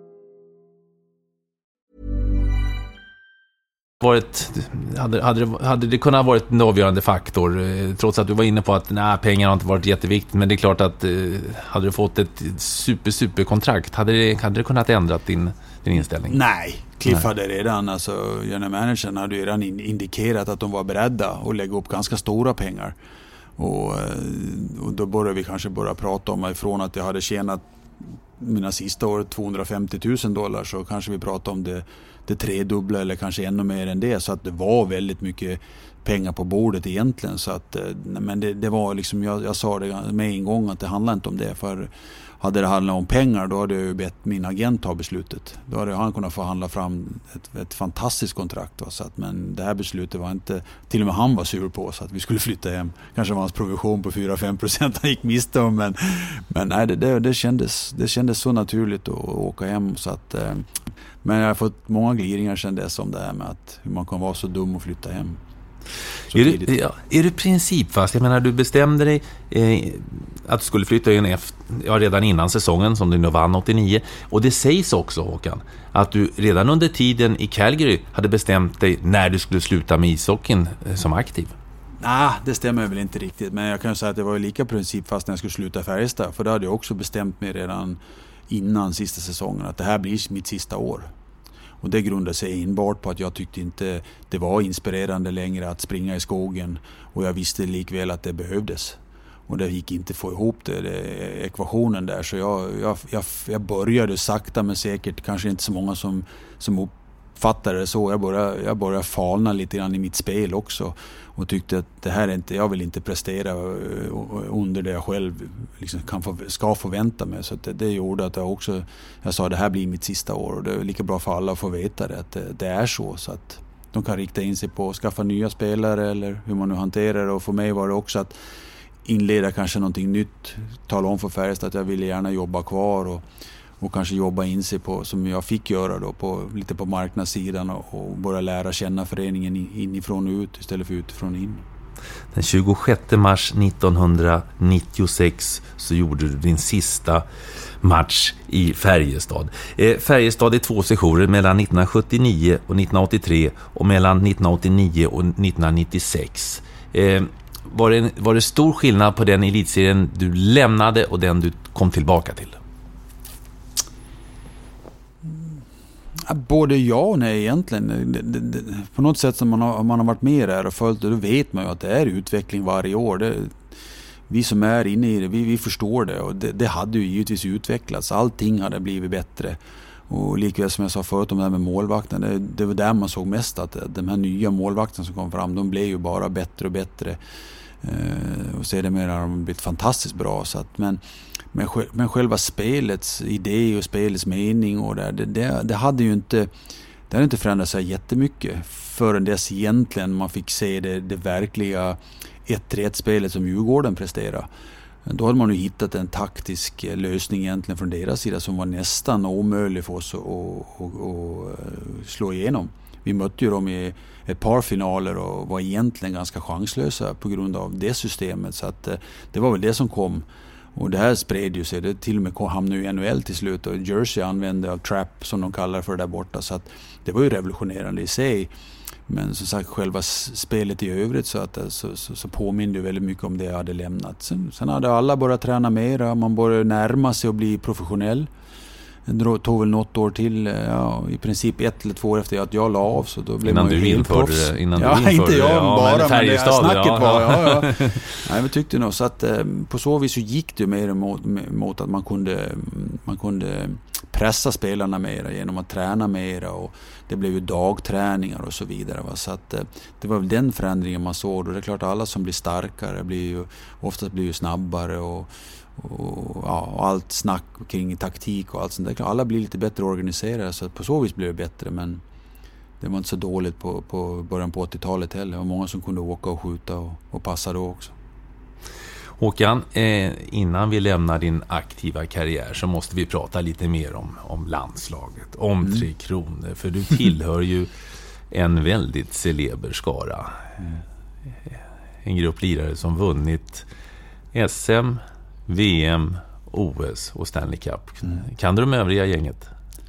Hade det kunnat vara en avgörande faktor, trots att du var inne på att pengar har inte varit jätteviktigt, men det är klart att hade du fått ett superkontrakt, hade det kunnat ändra din inställning? Nej, Cliff hade redan, alltså general managern hade ju redan indikerat att de var beredda att lägga upp ganska stora pengar. Och då började vi kanske börja prata om, ifrån att jag hade tjänat mina sista år $250,000, så kanske vi pratade om det tredubbla eller kanske ännu mer än det, så att det var väldigt mycket pengar på bordet egentligen. Så att, men det var liksom, jag sa det med en gång att det handlar inte om det, för hade det handlat om pengar då hade jag ju bett min agent ta beslutet. Då hade han kunnat förhandla fram ett fantastiskt kontrakt. Så att, men det här beslutet var inte, till och med han var sur på, så att vi skulle flytta hem. Kanske var hans provision på 4-5% han gick miste om, men nej, det kändes så naturligt att åka hem. Så att, men jag har fått många gliringar sedan dess om det här med att hur man kan vara så dum och flytta hem. Är du principfast? Jag menar, du bestämde dig att du skulle flytta in redan innan säsongen som du nu vann 89. Och det sägs också, Håkan, att du redan under tiden i Calgary hade bestämt dig när du skulle sluta med ishockeyn som aktiv. Nej, det stämmer väl inte riktigt. Men jag kan säga att det var lika principfast när jag skulle sluta Färjestad. För då hade jag också bestämt mig redan innan sista säsongen att det här blir mitt sista år. Och det grundade sig enbart på att jag tyckte inte det var inspirerande längre att springa i skogen. Och jag visste likväl att det behövdes. Och det gick inte få ihop ekvationen där. Så jag började sakta men säkert, kanske inte så många som uppfattade det så. Jag började falna lite grann i mitt spel också. Och tyckte att det här är inte, jag vill inte prestera under det jag själv liksom ska förvänta mig. Så det gjorde att jag sa att det här blir mitt sista år. Och det är lika bra för alla att få veta det, att det är så att de kan rikta in sig på att skaffa nya spelare eller hur man nu hanterar det. Och för mig var det också att inleda kanske någonting nytt. Tala om för Färjestad att jag ville gärna jobba kvar och kanske jobba in sig på, som jag fick göra då, lite på marknadssidan och börja lära känna föreningen inifrån och ut istället för utifrån in. Den 26 mars 1996 så gjorde du din sista match i Färjestad. Färjestad är 2 sessioner mellan 1979 och 1983 och mellan 1989 och 1996. Var det stor skillnad på den elitserien du lämnade och den du kom tillbaka till? Både ja och nej egentligen. På något sätt som man har varit med där och följt det, då vet man ju att det är utveckling varje år. Vi som är inne i det, vi förstår det, och det hade ju givetvis utvecklats. Allting hade blivit bättre. Och likväl som jag sa förut om det här med målvakten, det var där man såg mest att de här nya målvakterna som kom fram, de blev ju bara bättre och bättre. Och sedermera har de blivit fantastiskt bra. Så att, men själva spelets idé och spelets mening och det hade ju inte förändrat sig jättemycket förrän dess egentligen man fick se det verkliga 1-1-spelet som Djurgården presterade. Då hade man ju hittat en taktisk lösning egentligen från deras sida som var nästan omöjlig för oss att slå igenom. Vi mötte ju dem i ett par finaler och var egentligen ganska chanslösa på grund av det systemet. Så att det var väl det som kom. Och det här spred ju sig. Det till och med hamnade ju i NHL till slut. Och Jersey använde av trap som de kallar för där borta. Så att det var ju revolutionerande i sig. Men som sagt, själva spelet i övrigt så påminner det väldigt mycket om det jag hade lämnat. Sen hade alla börjat träna mer. Man började närma sig och bli professionell. Det tog väl något år till, i princip 1 eller 2 år efter att jag la av, så då blev innan man ju du införde, inte jag bara, men Färjestad, snacket var. Ja. Nej, men tyckte nog så att på så vis så gick det mer mot att man kunde pressa spelarna mer genom att träna mer, och det blev ju dagträningar och så vidare. Va? Så att det var väl den förändringen man såg, och det är klart att alla som blir starkare oftast blir ju snabbare och allt snack kring taktik och allt sånt där. Alla blir lite bättre organiserade, så på så vis blir det bättre, men det var inte så dåligt på början på 80-talet heller. Det var många som kunde åka och skjuta och passa då också. Håkan, innan vi lämnar din aktiva karriär så måste vi prata lite mer om landslaget, om Tre Kronor, för du tillhör ju en väldigt celeber skara. En grupp lirare som vunnit SM, VM, OS och Stanley Cup. Kan du de övriga gänget?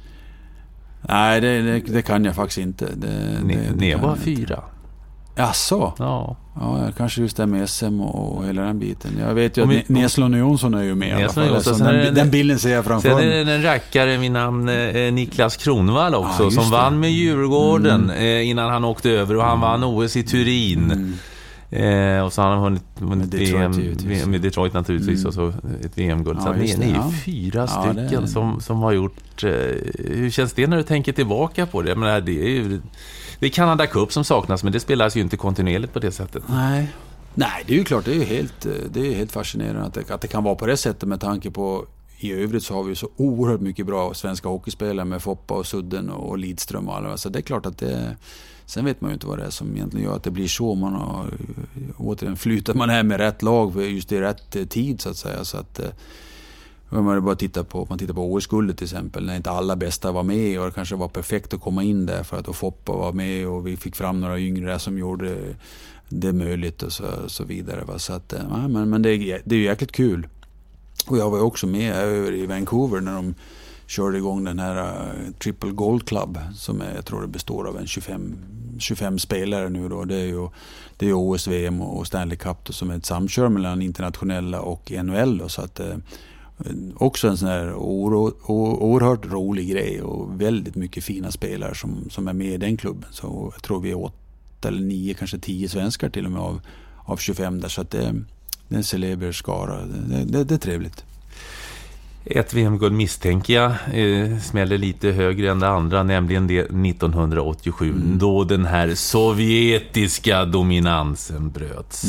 Nej, det kan jag faktiskt inte. Ni var 4. Jaså? Ja, kanske just det med SM och hela den biten. Jag vet ju att Neslund och Jonsson är ju med i alla fall. Den bilden ser jag framför mig. Sen är det en rackare vid namn Niklas Kronwall också, som vann med Djurgården innan han åkte över, och han vann OS i Turin. Och så har han vunnit VM med Detroit naturligtvis, och så ett VM-guld. Så ni är ju 4 stycken som har gjort... hur känns det när du tänker tillbaka på det? Men det är ju... Det är Canada Cup som saknas, men det spelas ju inte kontinuerligt på det sättet. Nej, det är ju klart, det är helt fascinerande att det kan vara på det sättet, med tanke på i övrigt så har vi ju så oerhört mycket bra svenska hockeyspelare med Foppa och Sudden och Lidström och alla. Så det är klart att det... Sen vet man ju inte vad det är som egentligen gör att det blir så. Man har återigen flyttat man är med rätt lag just i rätt tid, så att säga. Så att om man bara tittar på OS-guldet till exempel, när inte alla bästa var med, och det kanske var perfekt att komma in där för att Foppa var med, och vi fick fram några yngre som gjorde det möjligt och så vidare. Va? Så att, men det är ju jäkligt kul. Och jag var ju också med över i Vancouver när de körde igång den här Triple Gold Club, som jag tror det består av 25 spelare nu då. Det är ju OS, VM och Stanley Cup då, som är ett samkör mellan internationella och NHL då, så att också en sån här oerhört rolig grej, och väldigt mycket fina spelare som är med i den klubben. Så jag tror vi är 8 eller 9, kanske 10 svenskar till och med av 25 där, så att det är en celeber skara. Det är trevligt. Ett VM-guld misstänker jag smäller lite högre än det andra, nämligen det 1987, då den här sovjetiska dominansen bröts.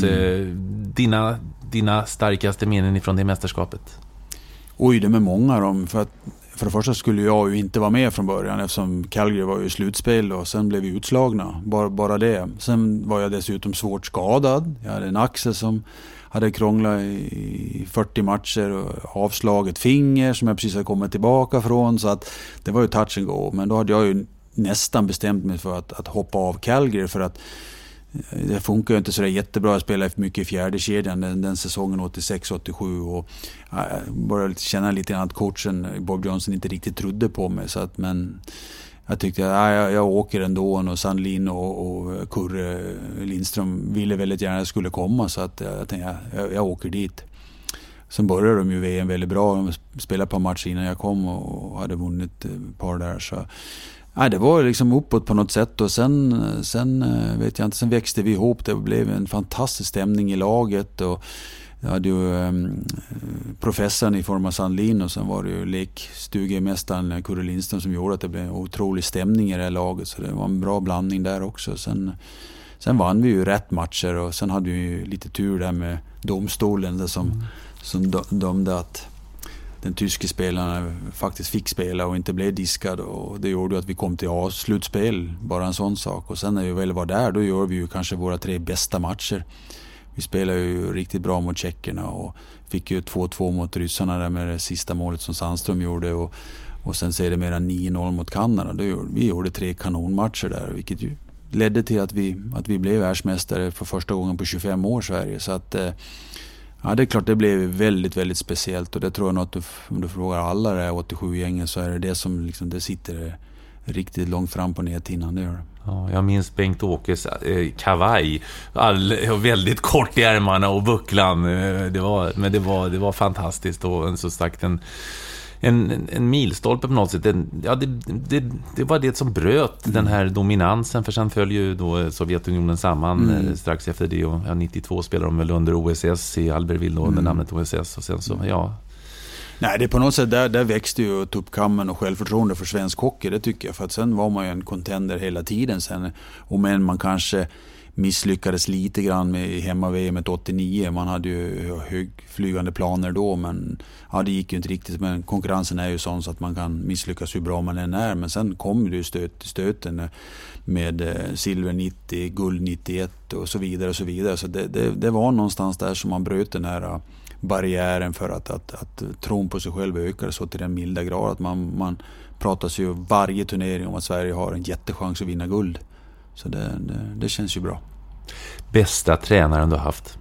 Dina starkaste minnen ifrån det mästerskapet? Oj, det är med många dem. För det första skulle jag ju inte vara med från början, eftersom Calgary var ju i slutspel, och sen blev vi utslagna. Bara det. Sen var jag dessutom svårt skadad. Jag hade en axel som hade krånglat i 40 matcher och avslaget finger som jag precis hade kommit tillbaka från. Så att det var ju touch and go. Men då hade jag ju nästan bestämt mig för att hoppa av Calgary, för att det funkar ju inte så där jättebra att spela för mycket i fjärde kedjan den säsongen 86-87, och började känna lite grann att coachen Bob Johnson inte riktigt trodde på mig, så att, men jag tyckte att jag åker ändå, och Sandlin och Kurre Lindström ville väldigt gärna att jag skulle komma, så att jag tänkte jag åker dit. Sen började de ju VM väldigt bra, de spelade ett par matcher innan jag kom och hade vunnit ett par där, så det var liksom uppåt på något sätt, och sen vet jag inte, sen växte vi ihop, det blev en fantastisk stämning i laget, och jag hade ju professorn i form av Sandlin, och sen var det ju lekstugemästaren Kurre Lindström som gjorde att det blev en otrolig stämning i det här laget, så det var en bra blandning där också. Sen vann vi ju rätt matcher, och sen hade vi ju lite tur där med domstolen där som dömde att den tyske spelaren faktiskt fick spela och inte blev diskad, och det gjorde att vi kom till slutspel, bara en sån sak. Och sen när vi väl var där, då gör vi ju kanske våra 3 bästa matcher. Vi spelade ju riktigt bra mot tjeckerna och fick ju 2-2 mot ryssarna där med det sista målet som Sandström gjorde, och sen ser det mera 9-0 mot Kanada. Vi gjorde 3 kanonmatcher där, vilket ju ledde till att vi blev världsmästare för första gången på 25 år i Sverige. Så att det är klart, det blev väldigt, väldigt speciellt, och det tror jag något, om du frågar alla där 87-gängen, så är det som liksom, det sitter riktigt långt fram på nedtinnan, det gör det. Ja, jag minns Bengt-Åkes kavaj, väldigt kort i ärmarna och bucklan. Det var fantastiskt, och så sagt en milstolpe på något sätt. Det var det som bröt den här dominansen, för sen följer ju då Sovjetunionen samman strax efter det, och 92 spelade de väl under OSS i Albertville då, under namnet OSS, och sen så, Nej, det är på något sätt där växte ju tuppkammen och självförtroende för svensk hockey, det tycker jag. För att sen var man ju en contender hela tiden sen. Och men man kanske misslyckades lite grann med hemma-VM 89. Man hade ju högflygande planer då, men det gick ju inte riktigt. Men konkurrensen är ju sån så att man kan misslyckas hur bra man än är. Men sen kom det ju stöten med silver 90, guld 91 och så vidare och så vidare. Så det var någonstans där som man bröt den här barriären för att tron på sig själv ökar så till den milda grad att man pratar ju varje turnering om att Sverige har en jättechans att vinna guld. Så det känns ju bra. Bästa tränaren du har haft?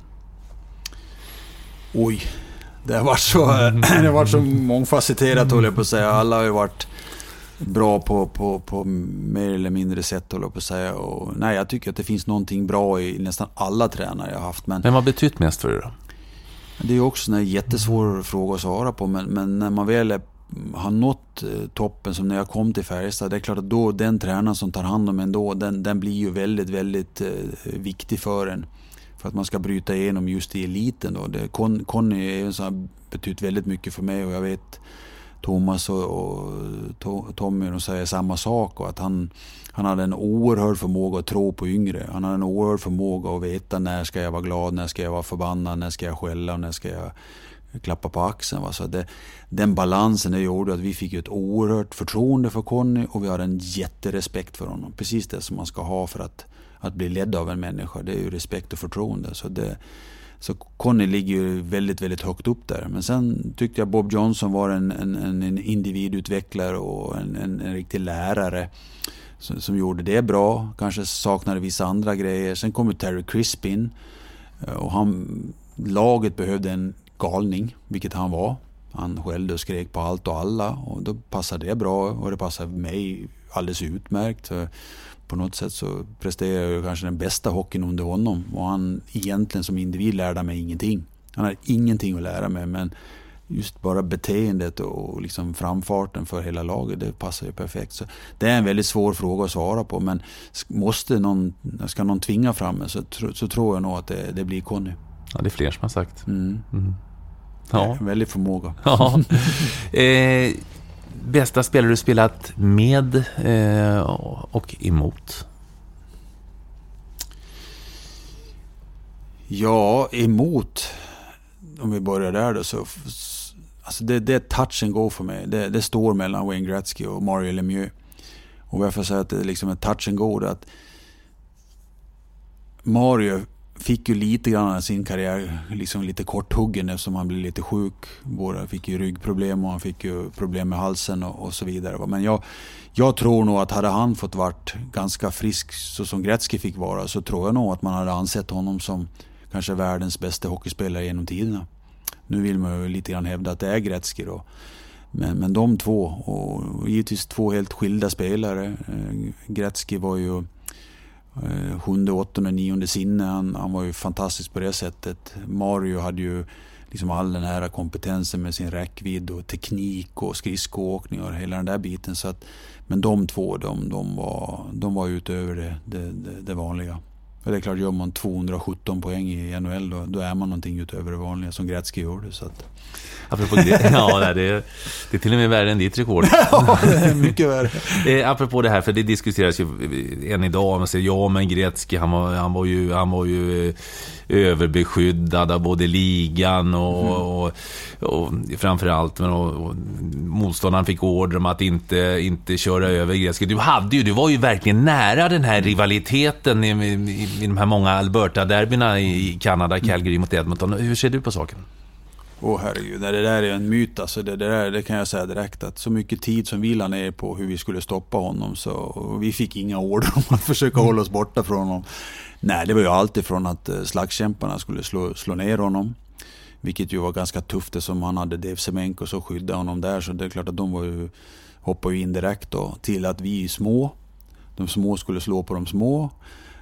Oj, det har varit så mångfacetterat, håller jag på att säga. Alla har ju varit bra på mer eller mindre sätt, håller jag på att säga. Och nej, jag tycker att det finns någonting bra i nästan alla tränare jag har haft. Men vad har betytt mest för dig då? Det är ju också en jättesvår fråga att svara på, men när man väl har nått toppen, som när jag kom till Färjestad, det är klart att då den tränaren som tar hand om en då, den blir ju väldigt, väldigt viktig för en, för att man ska bryta igenom just i eliten då. Conny har betytt väldigt mycket för mig, och jag vet Thomas och Tommy, de säger samma sak, och att han hade en oerhörd förmåga att tro på yngre. Han hade en oerhörd förmåga att veta när ska jag vara glad, när ska jag vara förbannad, när ska jag skälla och när ska jag klappa på axeln. Så den balansen gjorde att vi fick ett oerhört förtroende för Conny, och vi har en jätterespekt för honom. Precis det som man ska ha för att bli ledd av en människa. Det är ju respekt och förtroende. Så Conny ligger ju väldigt, väldigt högt upp där. Men sen tyckte jag Bob Johnson var en individutvecklare och en riktig lärare som gjorde det bra. Kanske saknade vissa andra grejer. Sen kom Terry Crispin, och laget behövde en galning, vilket han var. Han skällde och skrek på allt och alla, och då passade det bra, och det passade mig alldeles utmärkt. Så på något sätt så presterade jag kanske den bästa hockeyn under honom, och han egentligen som individ lärde mig ingenting. Han hade ingenting att lära mig, men just bara beteendet och liksom framfarten för hela laget, det passar ju perfekt. Så det är en väldigt svår fråga att svara på, men ska någon tvinga fram mig så tror jag nog att det blir Conny. Ja, det är fler som har sagt. Ja. Väldigt förmåga. Ja. Bästa spelare du spelat med och emot? Ja, emot. Om vi börjar där då, så alltså det är touch and go för mig. Det står mellan Wayne Gretzky och Mario Lemieux. Och varför säger att det är liksom en touch and go, att Mario fick ju lite grann av sin karriär liksom lite korthuggen eftersom han blev lite sjuk. Båda fick ju ryggproblem och han fick ju problem med halsen och så vidare. Men jag tror nog att hade han fått varit ganska frisk så som Gretzky fick vara, så tror jag nog att man hade ansett honom som kanske världens bästa hockeyspelare genom tiderna. Nu vill man ju lite grann hävda att det är Gretzky då. Men de två, och givetvis två helt skilda spelare. Gretzky var ju 7, 8, 9 sinne. Han var ju fantastisk på det sättet. Mario hade ju liksom all den här kompetensen med sin räckvidd och teknik och skridskoåkning och hela den där biten. Så att, men de två, de var utöver det vanliga. Och det är klart, gör man 217 poäng i NHL då är man någonting utöver det vanliga som Gretzky gjorde. Så att... Apropå det, ja, det är till och med värre än ditt rekord. Ja, det är mycket värre. Apropå det här, för det diskuteras ju än idag. Man säger, ja, men Gretzky, han var ju överbeskyddad av både ligan och framförallt, men och motståndaren fick order om att inte köra över Gretzky. Du var ju verkligen nära den här rivaliteten i de här många Alberta-derbyna i Kanada, Calgary mot Edmonton. Hur ser du på saken? Herregud, det där är en myt. Alltså det kan jag säga direkt, att så mycket tid som vi la ner på hur vi skulle stoppa honom, så vi fick inga order om att försöka hålla oss borta från honom. Nej, det var ju alltid från att slagskämparna skulle slå ner honom, vilket ju var ganska tufft eftersom han hade Dave Semenko så skydda honom där, så det är klart att de hoppade ju in direkt då, till att vi små, de små skulle slå på de små.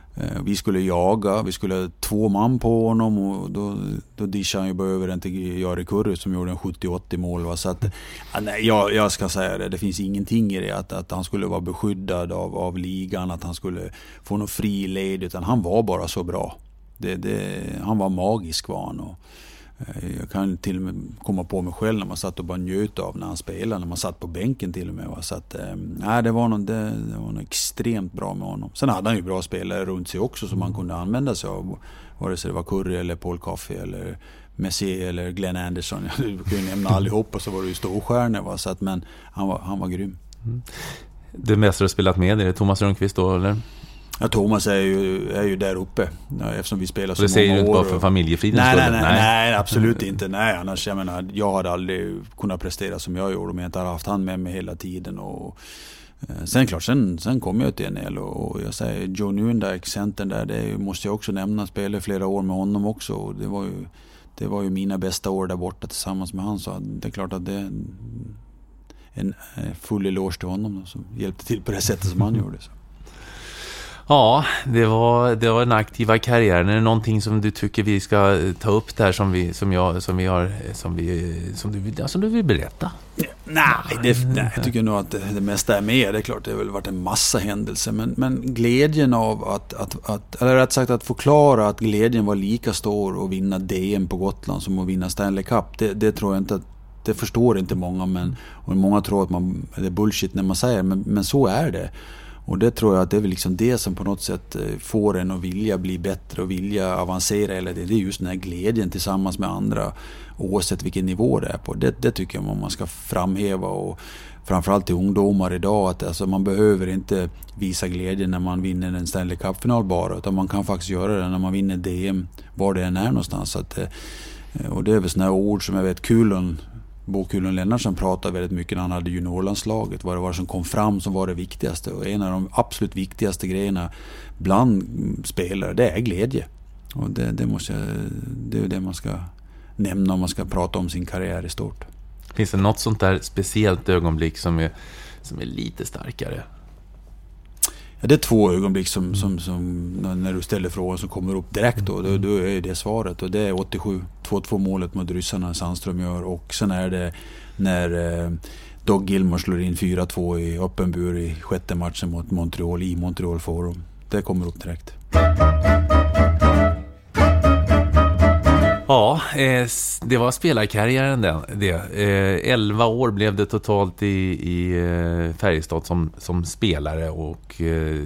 Vi skulle jaga, vi skulle ha 2 man på honom och då dishade han ju bara över den till Jari Kurri som gjorde en 70-80 mål. Va? Så att, nej, jag ska säga det finns ingenting i det att han skulle vara beskyddad av ligan, att han skulle få någon fri led, utan han var bara så bra. Han var magisk var han, och jag kan till och med komma på mig själv när man satt och bara njöt av när han spelade, när man satt på bänken till och med. Va? Så att, det var något extremt bra med honom. Sen hade han ju bra spelare runt sig också som man kunde använda sig av. Vare sig det var Curry eller Paul Coffey eller Messier eller Glenn Anderson. Du kan ju nämna allihopa, så var det ju storstjärnor. Va? Så att, men han var grym. Det mesta du har spelat med, är det Thomas Rundqvist då, eller? Ja, Thomas är ju där uppe, eftersom vi spelar så många år. Det säger du inte bara för familjefridens skull? Nej, absolut inte. Nej, annars, jag hade aldrig kunnat prestera som jag gjorde om jag inte hade haft han med mig hela tiden. Och sen klart, sen kom jag till NHL och jag säger Joe Newendijk, centern där, det måste jag också nämna. Spelade flera år med honom också, och det var ju mina bästa år där borta tillsammans med han, så det är klart att det är en full eloge till honom som hjälpte till på det sättet som han gjorde. Så. Ja, det var en aktiva karriär. Är det någonting som du tycker vi ska ta upp där som du vill berätta? Nej, jag tycker nog att det mesta är med. Det är klart, det har väl varit en massa händelser, men glädjen av eller rätt sagt att förklara att glädjen var lika stor att vinna DM på Gotland som att vinna Stanley Cup. Det tror jag inte att det förstår inte många, och många tror att det är bullshit när man säger, men så är det. Och det tror jag att det är väl liksom det som på något sätt får en att vilja bli bättre och vilja avancera. Eller det är just den här glädjen tillsammans med andra, oavsett vilken nivå det är på. Det tycker jag man ska framhäva, och framförallt till ungdomar idag, att alltså man behöver inte visa glädjen när man vinner en Stanley Cup-final bara, utan man kan faktiskt göra det när man vinner DM, var det än är någonstans. Och det är väl såna här ord som jag vet Bo Kulon Lennartsson pratade väldigt mycket när han hade juniorlandslaget. Vad det var som kom fram som var det viktigaste. Och en av de absolut viktigaste grejerna bland spelare, det är glädje. Och det är det man ska nämna om man ska prata om sin karriär i stort. Finns det något sånt där speciellt ögonblick som är lite starkare? Ja, det är 2 ögonblick som när du ställer frågan som kommer upp direkt då är det svaret, och det är 87 2-2 målet mot ryssarna Sandström gör, och sen är det när Doug Gilmour slår in 4-2 i öppen bur i 6:e matchen mot Montreal i Montreal Forum. Det kommer upp direkt. Ja, det var spelarkarriären det. 11 år blev det totalt i Färjestad som spelare, och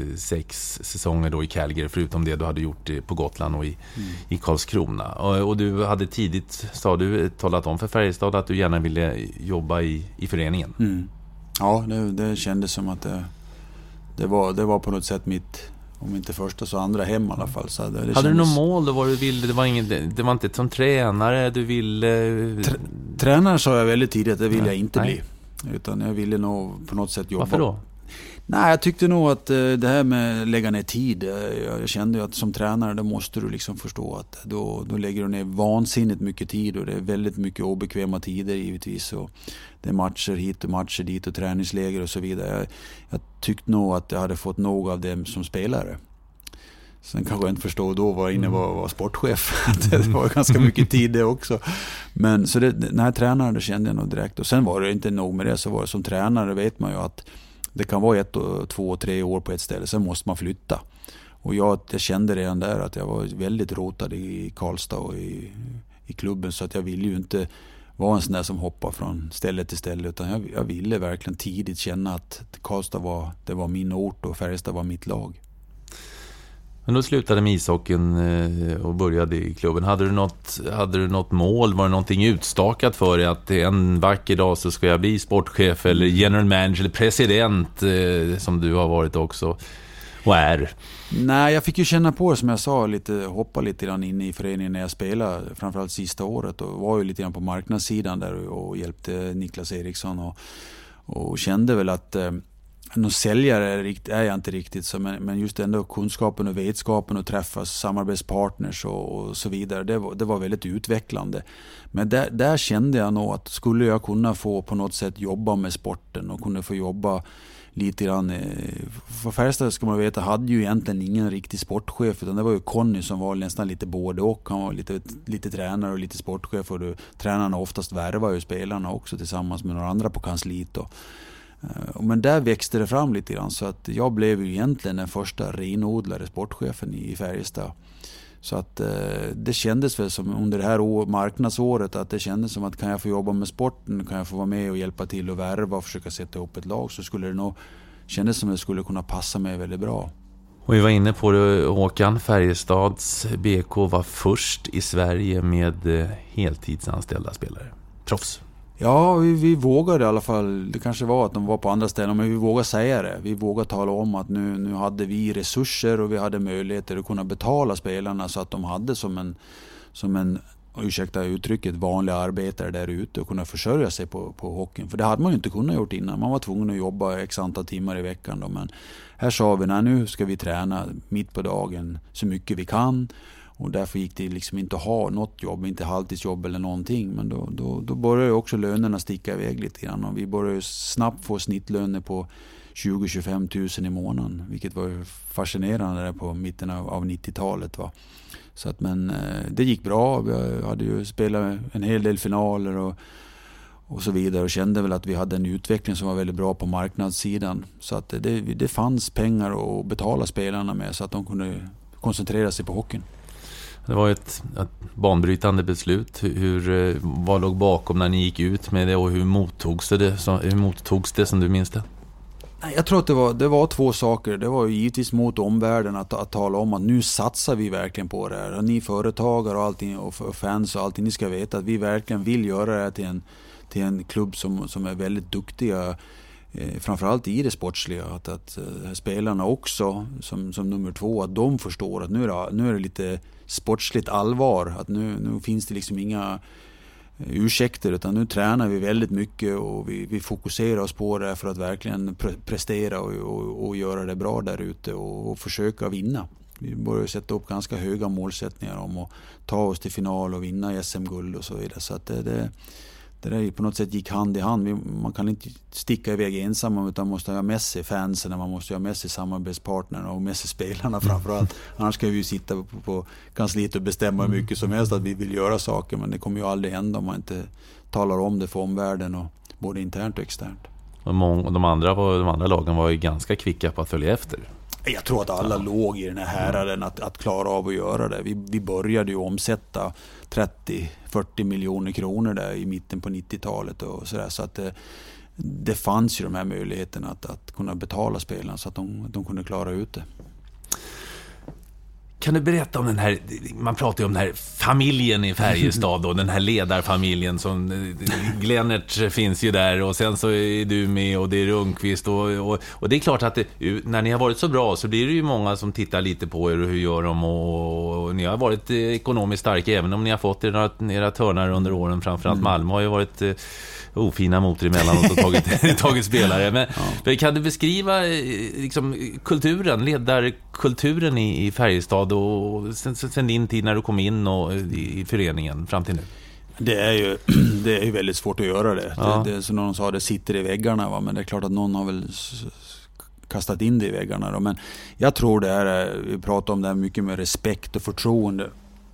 6 säsonger då i Calgary, förutom det du hade gjort på Gotland och i Karlskrona. Och du hade tidigt, sa du, talat om för Färjestad att du gärna ville jobba i föreningen. Mm. Ja, det kändes som att det var på något sätt mitt, om inte första så andra hem i alla fall. Så hade du något mål då, vad du ville? Det var inte som tränare du ville... Tränare sa jag väldigt tidigt att det ville jag inte bli. Utan jag ville nog på något sätt jobba. Varför då? Nej, jag tyckte nog att det här med lägga ner tid, jag kände ju att som tränare då måste du liksom förstå att då lägger du ner vansinnigt mycket tid, och det är väldigt mycket obekväma tider givetvis, och det är matcher hit och matcher dit och träningsläger och så vidare. Jag tyckte nog att jag hade fått nog av det som spelare. Sen kanske jag inte förstod då var inne var sportchef. Det var ganska mycket tid det också. Men så när jag tränade, det kände jag nog direkt. Och sen var det inte nog med det, så var det som tränare vet man ju att det kan vara 1, 2, 3 år på ett ställe, sen måste man flytta. Och jag kände redan där att jag var väldigt rotad i Karlstad och i klubben, så att jag ville ju inte vara en sån där som hoppar från ställe till ställe, utan jag ville verkligen tidigt känna att Karlstad var min ort och Färjestad var mitt lag. Men då slutade med ishockeyn och började i klubben. Hade du något mål? Var det någonting utstakat för dig att en vacker dag så ska jag bli sportchef eller general manager eller president som du har varit också och är? Nej, jag fick ju känna på det som jag sa, hoppa lite grann in i föreningen när jag spelade, framförallt sista året, och var ju lite grann på marknadssidan där och hjälpte Niklas Eriksson och kände väl att någon säljare är jag inte riktigt så, men just ändå kunskapen och vetskapen och träffa samarbetspartners och så vidare, det var väldigt utvecklande. Men där kände jag nog att skulle jag kunna få på något sätt jobba med sporten och kunna få jobba lite grann. För Färjestad ska man veta hade ju egentligen ingen riktig sportchef, utan det var ju Conny som var nästan lite både och. Han var lite tränare och lite sportchef, och tränarna oftast värvar ju spelarna också tillsammans med några andra på kansliet. Men där växte det fram lite grann, så att jag blev ju egentligen den första renodlade sportchefen i Färjestad. Så att det kändes väl som under det här marknadsåret, att det kändes som att kan jag få jobba med sporten, kan jag få vara med och hjälpa till att värva och försöka sätta upp ett lag, så skulle det nog kändes som att det skulle kunna passa mig väldigt bra. Och vi var inne på det, Håkan, Färjestads BK var först i Sverige med heltidsanställda spelare. Proffs. Ja, vi vågade i alla fall. Det kanske var att de var på andra ställen, men vi vågade säga det. Vi vågade tala om att nu hade vi resurser och vi hade möjligheter att kunna betala spelarna så att de hade som en ursäkta uttrycket, vanliga arbetare där ute och kunna försörja sig på hockeyn. För det hade man ju inte kunnat gjort innan. Man var tvungen att jobba x antal timmar i veckan då. Men här sa vi, nu ska vi träna mitt på dagen så mycket vi kan. Och därför gick det liksom inte att ha något jobb, inte halvtidsjobb eller någonting. Men då började också lönerna sticka iväg lite grann. Och vi började snabbt få snittlöner på 20-25 000 i månaden. Vilket var fascinerande där på mitten av 90-talet. Va? Så att, men det gick bra. Vi hade ju spelat en hel del finaler och så vidare. Och kände väl att vi hade en utveckling som var väldigt bra på marknadssidan. Så att det fanns pengar att betala spelarna med så att de kunde koncentrera sig på hockeyn. Det var ett banbrytande beslut. Vad låg bakom när ni gick ut med det och hur mottogs det som du minns det? Jag tror att det var två saker. Det var ju givetvis mot omvärlden att tala om att nu satsar vi verkligen på det här. Ni företagare och allting och fans och allting, ni ska veta att vi verkligen vill göra det här till en klubb som är väldigt duktiga, framförallt i det sportsliga, att spelarna också som nummer 2, att de förstår att nu är det lite sportsligt allvar, att nu finns det liksom inga ursäkter, utan nu tränar vi väldigt mycket och vi fokuserar oss på det för att verkligen prestera och göra det bra där ute och försöka vinna. Vi börjar sätta upp ganska höga målsättningar om att ta oss till final och vinna SM-guld och så vidare, så att det där på något sätt gick hand i hand. Man kan inte sticka iväg ensam, utan man måste ha med sig fansen, man måste ha med sig samarbetspartnerna och med sig spelarna framförallt. Annars ska vi ju sitta på kansliet och bestämma hur mycket som helst att vi vill göra saker, men det kommer ju aldrig hända om man inte talar om det för omvärlden, och både internt och externt. Och de andra lagen var ju ganska kvicka på att följa efter. Jag tror att alla låg i den här häraden att klara av att göra det. Vi började ju omsätta 30-40 miljoner kronor där i mitten på 90-talet och sådär, så att det fanns ju de här möjligheterna att kunna betala spelarna så att de kunde klara ut det. Kan du berätta om den här, man pratar ju om den här familjen i Färjestad och den här ledarfamiljen som Glennert finns ju där, och sen så är du med och det är Rundqvist och det är klart att när ni har varit så bra så blir det ju många som tittar lite på er och hur gör de, och ni har varit ekonomiskt starka även om ni har fått era törnar under åren, framförallt Malmö har ju varit ofina motor emellan och tagit spelare. Men kan du beskriva liksom kulturen, ledarkulturen i Färjestad och sen din tid när du kom in och i föreningen fram till nu? Det är ju väldigt svårt att göra det. Ja. Det som någon sa, det sitter i väggarna, va? Men det är klart att någon har väl kastat in det i väggarna då. Men jag tror det är, vi pratar om det här mycket med respekt och förtroende.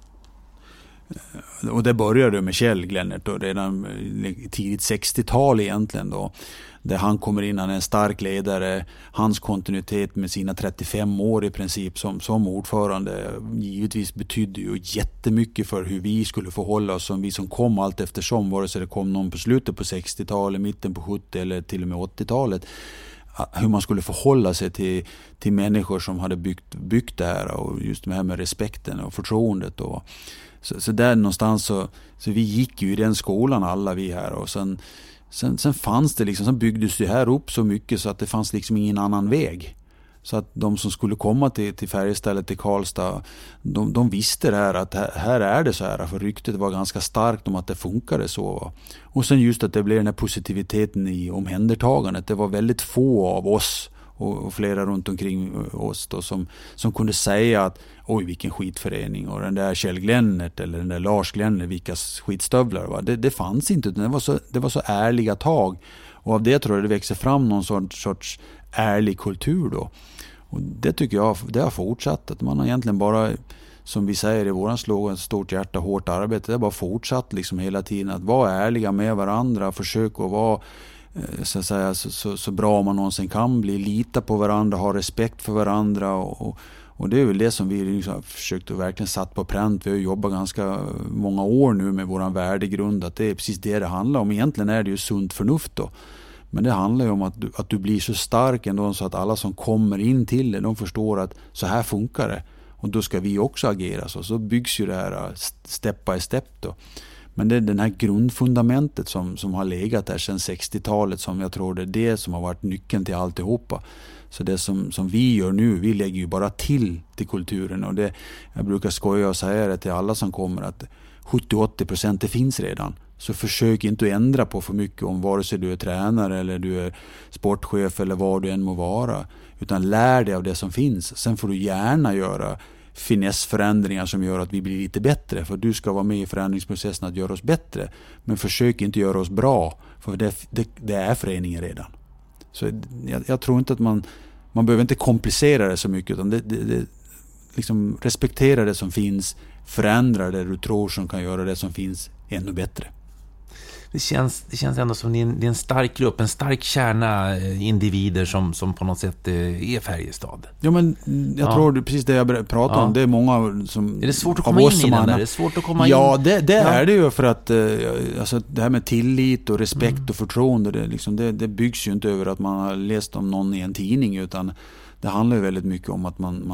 Och det började med Kjell Glennert då, redan tidigt 60-tal egentligen då, där han kommer in, han är en stark ledare, hans kontinuitet med sina 35 år i princip som ordförande givetvis betydde ju jättemycket för hur vi skulle förhålla oss, som vi som kom allt eftersom, vare sig det kom någon på slutet på 60-talet, mitten på 70 eller till och med 80-talet, hur man skulle förhålla sig till människor som hade byggt det här, och just det här med respekten och förtroendet och så där någonstans så vi gick ju i den skolan alla vi här, och sen fanns det liksom, sen byggdes det här upp så mycket så att det fanns liksom ingen annan väg. Så att de som skulle komma till Färjestad eller till Karlstad, de visste det här, att här är det så här, för ryktet var ganska starkt om att det funkade så. Och sen just att det blev den här positiviteten i omhändertagandet. Det var väldigt få av oss och flera runt omkring oss då, som kunde säga att oj vilken skitförening, och den där Kjell Glennert eller den där Lars Glennert, vilka skitstövlar, va? Det fanns inte, det var så ärliga tag, och av det tror jag det växer fram någon sorts ärlig kultur då. Och det tycker jag det har fortsatt. Att man har egentligen bara, som vi säger i våran slogan, stort hjärta, hårt arbete. Det har bara fortsatt liksom hela tiden att vara ärliga med varandra, försöka att vara så att säga, så bra man någonsin kan bli, lita på varandra, ha respekt för varandra och det är väl det som vi liksom har försökt att verkligen satt på pränt. Vi har jobbat ganska många år nu med våran värdegrund, att det är precis det handlar om. Egentligen är det ju sunt förnuft då. Men det handlar ju om att du blir så stark ändå så att alla som kommer in till det, de förstår att så här funkar det. Och då ska vi också agera så byggs ju det här step by step då. Men det är den här grundfundamentet som har legat där sedan 60-talet som jag tror det är det som har varit nyckeln till alltihopa. Så det som vi gör nu, vi lägger ju bara till kulturen. Och det, jag brukar skoja och säga det till alla som kommer att 70-80% det finns redan. Så försök inte att ändra på för mycket om vare sig du är tränare eller du är sportchef eller vad du än må vara. Utan lär dig av det som finns. Sen får du gärna göra finessförändringar som gör att vi blir lite bättre. För du ska vara med i förändringsprocessen att göra oss bättre. Men försök inte göra oss bra. För det är föreningen redan. Så jag tror inte att man behöver inte komplicera det så mycket. Utan det liksom respektera det som finns. Förändra det du tror som kan göra det som finns ännu bättre. Det känns ändå som det är en stark grupp, en stark kärna individer som på något sätt är Färjestad. Ja, men jag tror precis det jag pratar om. Det är många som... Är det svårt att komma in i den? Är det svårt att komma in? Ja, det är det ju för att alltså, det här med tillit och respekt och förtroende, det byggs ju inte över att man har läst om någon i en tidning, utan det handlar ju väldigt mycket om att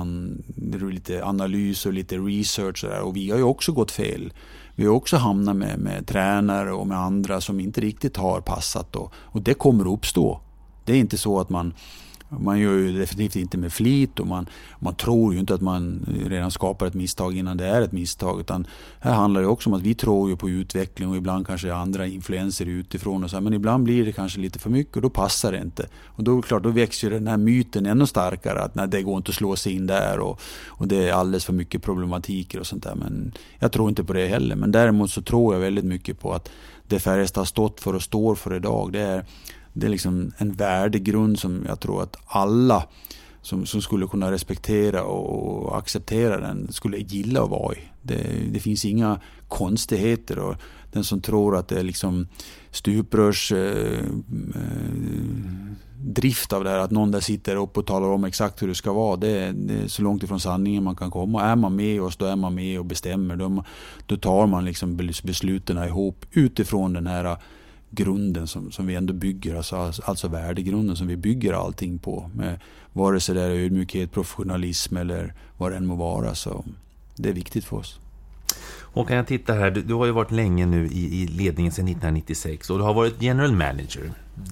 det är lite analys och lite research och, och vi har ju också gått fel. Vi har också hamnat med tränare och med andra som inte riktigt har passat och det kommer att uppstå. Det är inte så att man gör ju definitivt inte med flit och man tror ju inte att man redan skapar ett misstag innan det är ett misstag, utan här handlar det också om att vi tror ju på utveckling och ibland kanske andra influenser utifrån och så här, men ibland blir det kanske lite för mycket och då passar det inte. Och då är det klart, då växer ju den här myten ännu starkare att nej, det går inte att slå sig in där och det är alldeles för mycket problematiker och sånt där, men jag tror inte på det heller. Men däremot så tror jag väldigt mycket på att det Färjestad har stått för och står för idag, det är liksom en värdegrund som jag tror att alla som skulle kunna respektera och acceptera den skulle gilla att vara i. Det finns inga konstigheter, och den som tror att det är liksom stuprörs drift av det här, att någon där sitter upp och talar om exakt hur det ska vara, det är så långt ifrån sanningen man kan komma. Är man med oss, då är man med och bestämmer. Då tar man liksom besluten ihop utifrån den här grunden som vi ändå bygger, alltså värdegrunden som vi bygger allting på, med vare sig det är ödmjukhet, professionalism eller vad det än må vara, så det är viktigt för oss. Och kan jag titta här, du har ju varit länge nu i ledningen sedan 1996 och du har varit general manager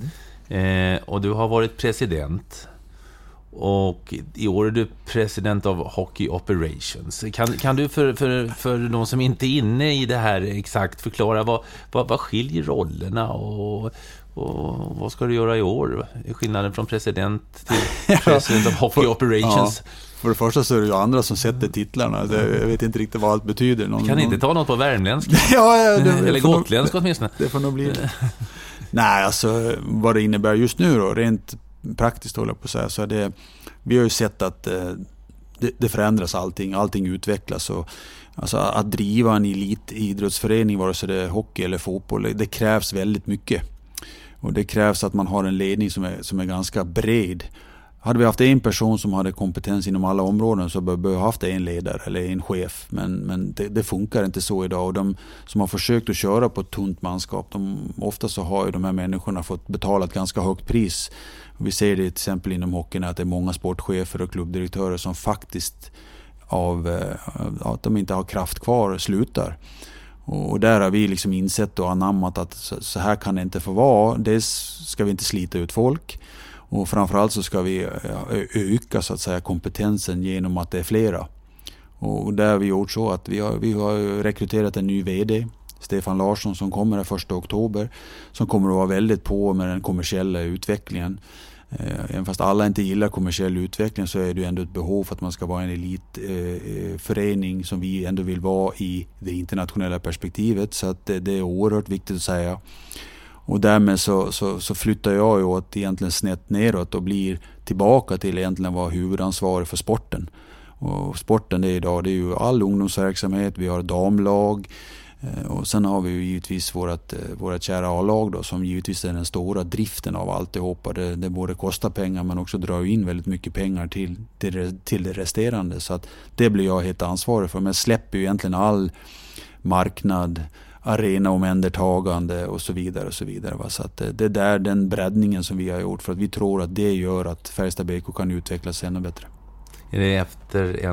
och du har varit president och i år är du president av Hockey Operations. Kan du för de som inte är inne i det här exakt förklara vad skiljer rollerna och vad ska du göra i år? Är skillnaden från president till president av Hockey Operations? Ja. För det första så är det ju andra som sätter titlarna. Jag vet inte riktigt vad allt betyder. Kan inte ta något på värmländska? Eller gotländska åtminstone. Det får nog bli det. Nej, alltså vad det innebär just nu då, rent praktiskt håller jag på att säga, så är det, vi har ju sett att det förändras allting utvecklas, och alltså att driva en elitidrottsförening, vare sig det är hockey eller fotboll, det krävs väldigt mycket, och det krävs att man har en ledning som är ganska bred. Hade vi haft en person som hade kompetens inom alla områden så bör vi ha haft en ledare eller en chef, men det funkar inte så idag, och de som har försökt att köra på ett tunt manskap, ofta så har ju de här människorna fått betala ett ganska högt pris. Och vi ser det till exempel inom hockeyn att det är många sportchefer och klubbdirektörer som faktiskt av att de inte har kraft kvar slutar. Och där har vi liksom insett och anammat att så här kan det inte få vara. Dels ska vi inte slita ut folk, och framförallt så ska vi öka så att säga kompetensen genom att det är flera. Och där har vi gjort så att vi har rekryterat en ny vd, Stefan Larsson, som kommer den 1 oktober, som kommer att vara väldigt på med den kommersiella utvecklingen. Även fast alla inte gillar kommersiell utveckling, så är det ändå ett behov för att man ska vara en elitförening som vi ändå vill vara i det internationella perspektivet, så att det är oerhört viktigt att säga. Och därmed så flyttar jag ju åt egentligen snett neråt och blir tillbaka till egentligen vara huvudansvarig för sporten. Och sporten det är idag, det är ju all ungdomsverksamhet, vi har damlag och sen har vi ju givetvis vårat kära A-lag då, som givetvis är den stora driften av alltihopa. Det både kostar pengar men också drar in väldigt mycket pengar till det resterande. Så att det blir jag helt ansvarig för. Men släpper ju egentligen all marknad, arena omhändertagande och så vidare och så vidare. Va? Så att det är där den breddningen som vi har gjort, för att vi tror att det gör att Färjestad BK kan utvecklas ännu bättre. Är det efter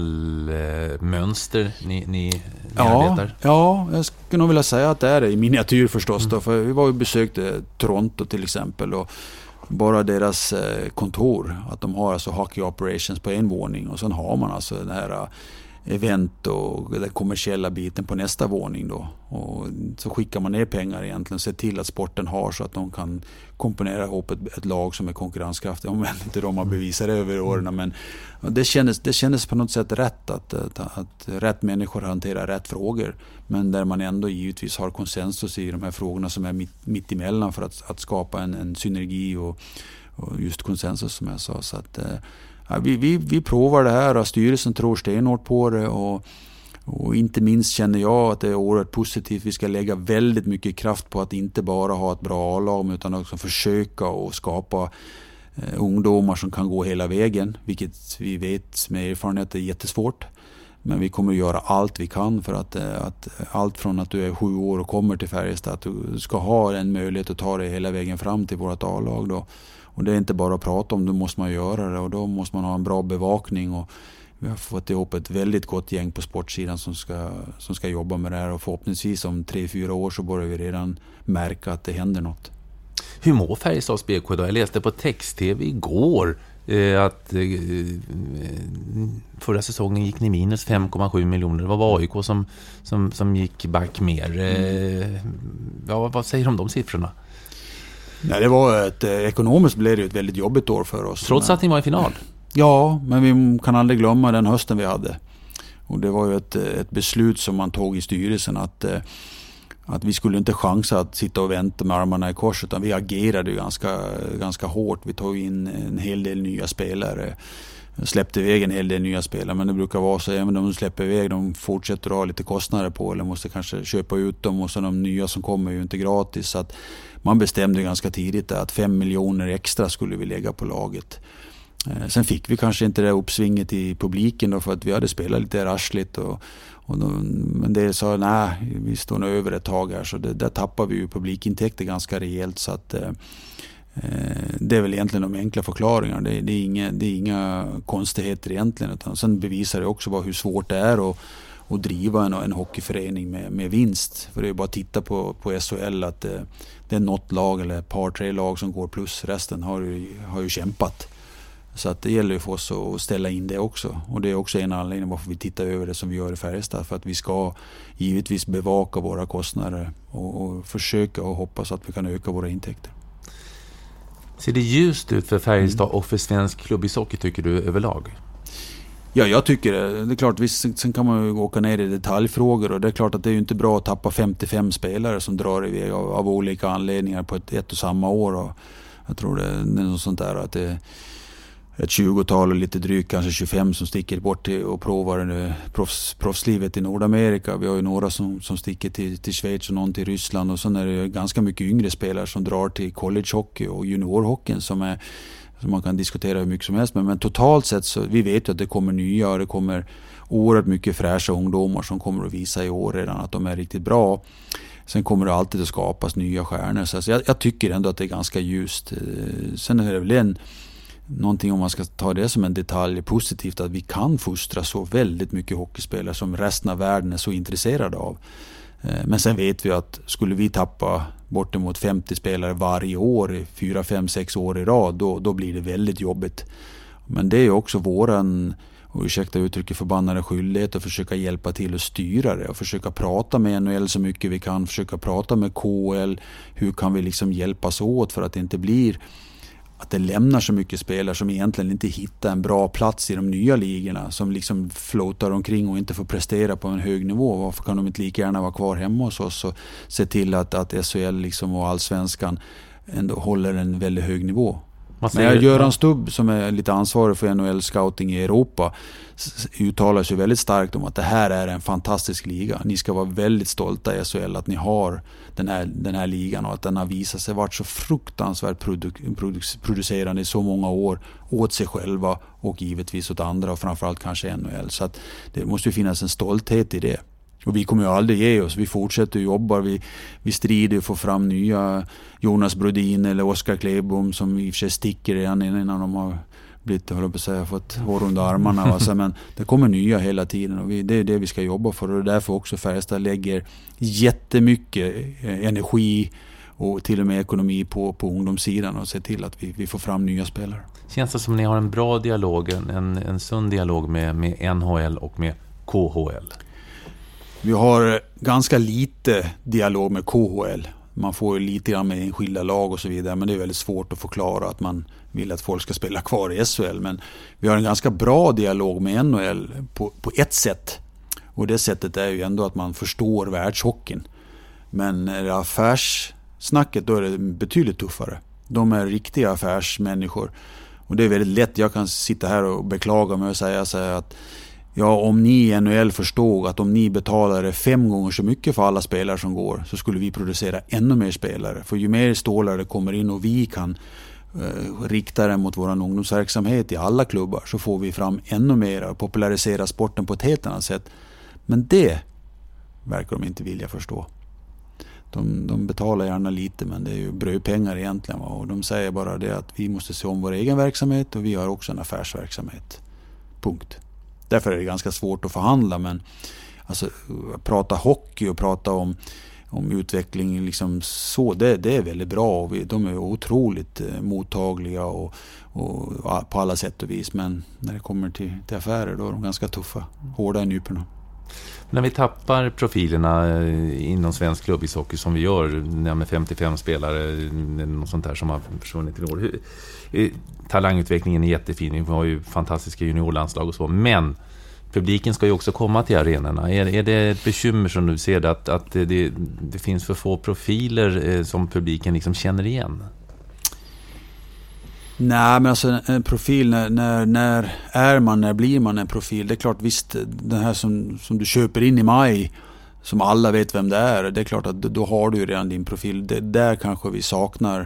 NHL-mönster ni arbetar? Ja, jag skulle nog vilja säga att det är i miniatyr förstås. Då, för vi var ju besökte Toronto till exempel, och bara deras kontor, att de har alltså hockey operations på en våning, och sen har man alltså den här event och den kommersiella biten på nästa våning då. Och så skickar man ner pengar egentligen, se till att sporten har så att de kan komponera ihop ett lag som är konkurrenskraftigt. Om inte de har bevisat det över åren, men det kändes på något sätt rätt att rätt människor hanterar rätt frågor, men där man ändå givetvis har konsensus i de här frågorna som är mitt emellan, för att skapa en synergi och just konsensus som jag sa. Så att vi provar det här och styrelsen tror stenhårt på det, och inte minst känner jag att det är oerhört positivt. Vi ska lägga väldigt mycket kraft på att inte bara ha ett bra A-lag utan också försöka och skapa ungdomar som kan gå hela vägen, vilket vi vet med erfarenhet är jättesvårt. Men vi kommer att göra allt vi kan för att allt från att du är 7 år och kommer till Färjestad, att du ska ha en möjlighet att ta dig hela vägen fram till vårt A-lag då. Och det är inte bara att prata om, då måste man göra det, och då måste man ha en bra bevakning, och vi har fått ihop ett väldigt gott gäng på sportsidan som ska jobba med det här, och förhoppningsvis om 3-4 år så börjar vi redan märka att det händer något. Hur mår Färjestads BK då? Jag läste på text-tv igår att förra säsongen gick ni minus 5,7 miljoner. Det var AIK som gick back mer. Vad säger du om de siffrorna? Nej, det var ekonomiskt blev det ett väldigt jobbigt år för oss. Trots att ni var i final? Ja, men vi kan aldrig glömma den hösten vi hade. Och det var ju ett beslut som man tog i styrelsen att vi skulle inte chansa att sitta och vänta med armarna i kors, utan vi agerade ju ganska hårt. Vi tog in en hel del nya spelare, släppte iväg en hel del nya spelare, men det brukar vara så, även om de släpper iväg, de fortsätter att ha lite kostnader på, eller måste kanske köpa ut dem, och så de nya som kommer är ju inte gratis. Så att man bestämde ganska tidigt att 5 miljoner extra skulle vi lägga på laget. Sen fick vi kanske inte det uppsvinget i publiken då, för att vi hade spelat lite rassligt, men det sa nej, vi står nog över ett tag här, så där tappar vi ju publikintäkter ganska rejält. Så att det är väl egentligen de enkla förklaringarna. Det är inga konstigheter egentligen, utan sen bevisar det också hur svårt det är att driva en hockeyförening med vinst. För det är bara att titta på SHL att det är något lag eller ett par, 3 lag som går plus, resten har ju kämpat. Så att det gäller ju för oss att ställa in det också. Och det är också en anledning varför vi tittar över det som vi gör i Färjestad. För att vi ska givetvis bevaka våra kostnader och försöka och hoppas att vi kan öka våra intäkter. Ser det ljust ut för Färjestad och för svensk klubbishockey, tycker du, överlag? Ja, jag tycker det. Det är klart, sen kan man ju åka ner i detaljfrågor, och det är klart att det är ju inte bra att tappa 55 spelare som drar iväg av olika anledningar på ett och samma år. Och jag tror det är något sånt där att det ett 20-tal och lite drygt, kanske 25 som sticker bort och provar proffslivet i Nordamerika. Vi har ju några som sticker till Schweiz och någon till Ryssland, och sen är det ganska mycket yngre spelare som drar till collegehockey och juniorhockeyn som man kan diskutera hur mycket som helst. Men totalt sett så vi vet ju att det kommer nya, och det kommer oerhört mycket fräscha ungdomar som kommer att visa i år redan att de är riktigt bra. Sen kommer det alltid att skapas nya stjärnor. Så jag tycker ändå att det är ganska ljust. Sen är det väl någonting, om man ska ta det som en detalj, positivt att vi kan fostra så väldigt mycket hockeyspelare som resten av världen är så intresserade av. Men sen vet vi att skulle vi tappa bortemot 50 spelare varje år i 4, 5, 6 år i rad, då blir det väldigt jobbigt. Men det är också våran, och ursäkta uttrycket, förbannade skyldighet att försöka hjälpa till att styra det och försöka prata med NHL så mycket vi kan, försöka prata med KL, hur kan vi liksom hjälpas åt för att det inte blir att det lämnar så mycket spelare som egentligen inte hittar en bra plats i de nya ligorna, som liksom floatar omkring och inte får prestera på en hög nivå. Varför kan de inte lika gärna vara kvar hemma hos oss och se till att SHL liksom och allsvenskan ändå håller en väldigt hög nivå? Men Göran Stubb, som är lite ansvarig för NHL-scouting i Europa, uttalar sig väldigt starkt om att det här är en fantastisk liga. Ni ska vara väldigt stolta i SHL att ni har den här ligan och att den har visat sig varit så fruktansvärt producerande i så många år åt sig själva och givetvis åt andra och framförallt kanske NHL. Så att det måste ju finnas en stolthet i det. Och vi kommer ju aldrig ge oss. Vi fortsätter jobba. Vi strider och får fram nya Jonas Brodin eller Oskar Klebom som i och för sig sticker igen innan de har blivit, höll på att säga, fått hår under armarna. Alltså, men det kommer nya hela tiden och det är det vi ska jobba för. Och därför också Färjestad lägger jättemycket energi och till och med ekonomi på ungdomssidan och ser till att vi får fram nya spelare. Känns det som att ni har en bra dialog, en sund dialog med NHL och med KHL? Vi har ganska lite dialog med KHL. Man får ju lite grann med enskilda lag och så vidare, men det är väldigt svårt att förklara att man vill att folk ska spela kvar i SHL. Men vi har en ganska bra dialog med NHL på ett sätt. Och det sättet är ju ändå att man förstår världshockeyn. Men när det är affärssnacket, då är det betydligt tuffare. De är riktiga affärsmänniskor. Och det är väldigt lätt, jag kan sitta här och beklaga mig och säga så här att ja, om ni i NHL förstod att om ni betalade 5 gånger så mycket för alla spelare som går, så skulle vi producera ännu mer spelare. För ju mer stålare det kommer in och vi kan rikta det mot vår ungdomsverksamhet i alla klubbar, så får vi fram ännu mer och popularisera sporten på ett helt annat sätt. Men det verkar de inte vilja förstå. De betalar gärna lite, men det är ju brödpengar egentligen. Och de säger bara det att vi måste se om vår egen verksamhet och vi har också en affärsverksamhet. Punkt. Därför är det ganska svårt att förhandla, men alltså, prata hockey och prata om utveckling liksom så, det är väldigt bra och de är otroligt mottagliga och på alla sätt och vis, men när det kommer till affärer då är de ganska tuffa, hårda i nyporna. När vi tappar profilerna inom svensk klubbishockey som vi gör med 55 spelare något sånt där som har försvunnit i år. Talangutvecklingen är jättefin. Vi har ju fantastiska juniorlandslag och så, men publiken ska ju också komma till arenorna. Är det ett bekymmer som du ser det, att det finns för få profiler som publiken liksom känner igen? Nej, men alltså en profil, när blir man en profil? Det är klart, visst, den här som du köper in i maj, som alla vet vem det är klart att då har du ju redan din profil. Där kanske vi saknar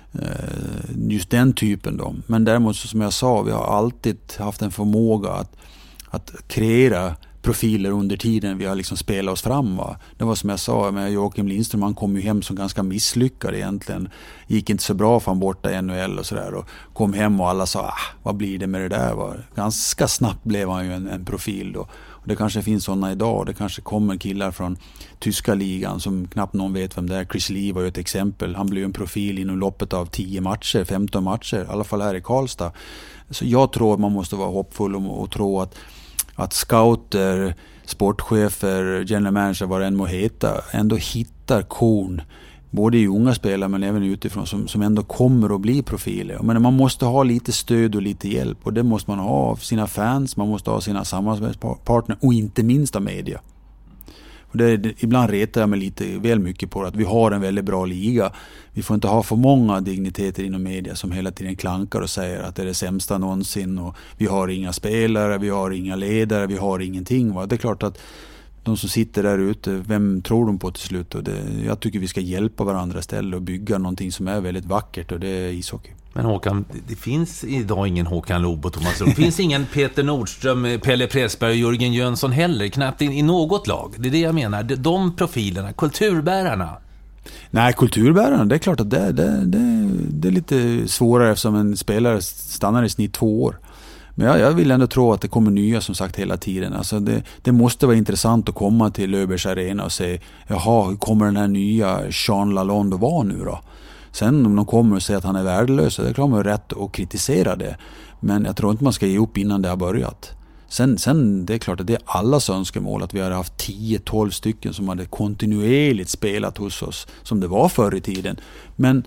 just den typen då. Men däremot, som jag sa, vi har alltid haft en förmåga att kreera profiler under tiden vi har liksom spelat oss fram. Va? Det var som jag sa med Joakim Lindström, han kom ju hem som ganska misslyckad egentligen. Gick inte så bra för han borta i NHL och sådär. Och kom hem och alla sa, vad blir det med det där? Va? Ganska snabbt blev han ju en profil då. Och det kanske finns sådana idag. Det kanske kommer killar från tyska ligan som knappt någon vet vem det är. Chris Lee var ju ett exempel. Han blev en profil inom loppet av 10 matcher, 15 matcher. I alla fall här i Karlstad. Så jag tror att man måste vara hoppfull och tro att scouter, sportchefer, general manager, vad det än må heta, ändå hittar korn både i unga spelare men även utifrån som ändå kommer att bli profiler. Men man måste ha lite stöd och lite hjälp, och det måste man ha av sina fans, man måste ha sina samarbetspartner och inte minst av media. Ibland retar jag mig lite väl mycket på att vi har en väldigt bra liga. Vi får inte ha för många digniteter inom media som hela tiden klankar och säger att det är det sämsta någonsin och vi har inga spelare, vi har inga ledare, vi har ingenting. Va? Det är klart att de som sitter där ute, vem tror de på till slut? Och jag tycker vi ska hjälpa varandra istället och bygga någonting som är väldigt vackert, och det är ishockey. Men Håkan, det finns idag ingen Håkan Loob och Thomas Roth. Det finns ingen Peter Nordström, Pelle Pressberg och Jörgen Jönsson heller. Knappt i något lag. Det är det jag menar. De profilerna, kulturbärarna. Nej, kulturbärarna, det är klart att det är lite svårare eftersom en spelare stannar i snitt 2 år. Men jag vill ändå tro att det kommer nya, som sagt, hela tiden. Alltså det måste vara intressant att komma till Löfbergs Arena och säga, jaha, hur kommer den här nya Jean Lalonde att vara nu då? Sen om de kommer och säger att han är värdelös, det är klart man är rätt att kritisera det. Men jag tror inte man ska ge upp innan det har börjat. Sen det är klart att det är allas önskemål att vi har haft 10-12 stycken som hade kontinuerligt spelat hos oss som det var förr i tiden. Men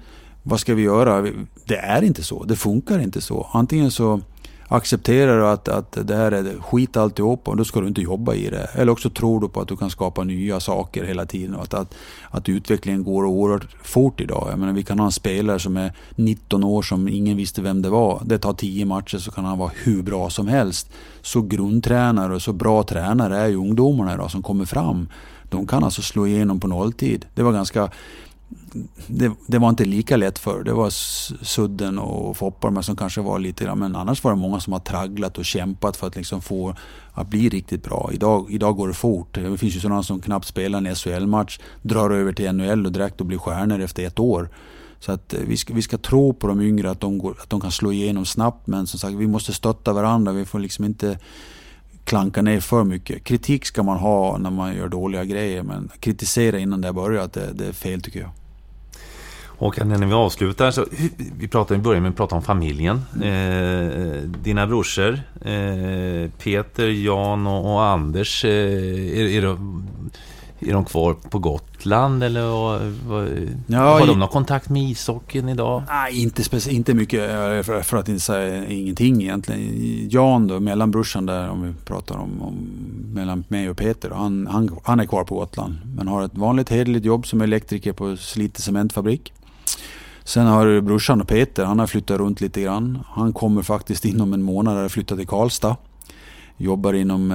vad ska vi göra? Det är inte så, det funkar inte så. Antingen så accepterar du att det här är skit alltihop och då ska du inte jobba i det. Eller också tror du på att du kan skapa nya saker hela tiden och att utvecklingen går oerhört fort idag. Jag menar, vi kan ha en spelare som är 19 år som ingen visste vem det var. Det tar 10 matcher så kan han vara hur bra som helst. Så grundtränare och så bra tränare är ju ungdomarna idag som kommer fram. De kan alltså slå igenom på nolltid. Det var ganska... Det var inte lika lätt för. Det var Sudden och Foppar som kanske var lite grann, men annars var det många som har tragglat och kämpat för att liksom få att bli riktigt bra. Idag går det fort. Det finns ju sådana som knappt spelar en SHL-match, drar över till NHL och direkt och blir stjärnor efter 1 år. Så att vi ska tro på de yngre att de kan slå igenom snabbt, men som sagt, vi måste stötta varandra. Vi får liksom inte klanka ner för mycket. Kritik ska man ha när man gör dåliga grejer, men kritisera innan det börjar, att det är fel tycker jag. Och när vi avslutar så vi börjar med att prata om familjen. Dina brorsor Peter, Jan och Anders, är de kvar på Gotland eller har de någon kontakt med ishockeyn idag? Nej, inte mycket, för att inte säga ingenting egentligen. Jan då, mellanbrorsan där, om vi pratar om mellan mig och Peter, han är kvar på Gotland men har ett vanligt hederligt jobb som elektriker på Slite cementfabrik. Sen har brorsan och Peter, han har flyttat runt lite grann. Han kommer faktiskt inom en månad att flytta till Karlstad. Jobbar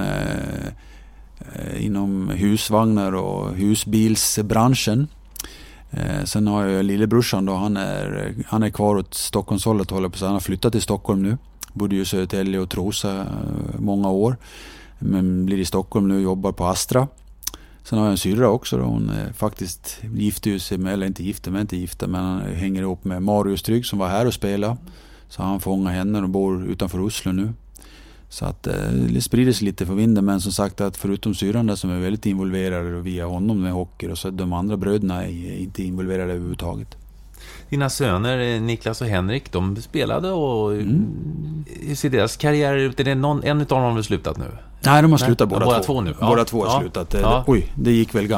inom husvagnar och husbilsbranschen. Sen har jag lillebrorsan då, han är kvar åt Stockholmshållet, håller på så han har flyttat till Stockholm nu. Bodde i Södertälje och Trosa många år. Men blir i Stockholm nu och jobbar på Astra. Sen har jag en syrra också då. Hon faktiskt gifte sig med, eller inte gifte men han hänger ihop med Marius Trygg som var här och spelade. Så han fångar henne och bor utanför Oslo nu. Så att det sprider sig lite för vinden, men som sagt att förutom syrran där som är väldigt involverade via honom med hockey, och så de andra bröderna är inte involverade överhuvudtaget. Dina söner Niklas och Henrik, de spelade och hur ser deras karriär ut? Är det en utav dem har slutat nu? Nej, de har slutat båda två nu. Båda två har slutat. Det gick väl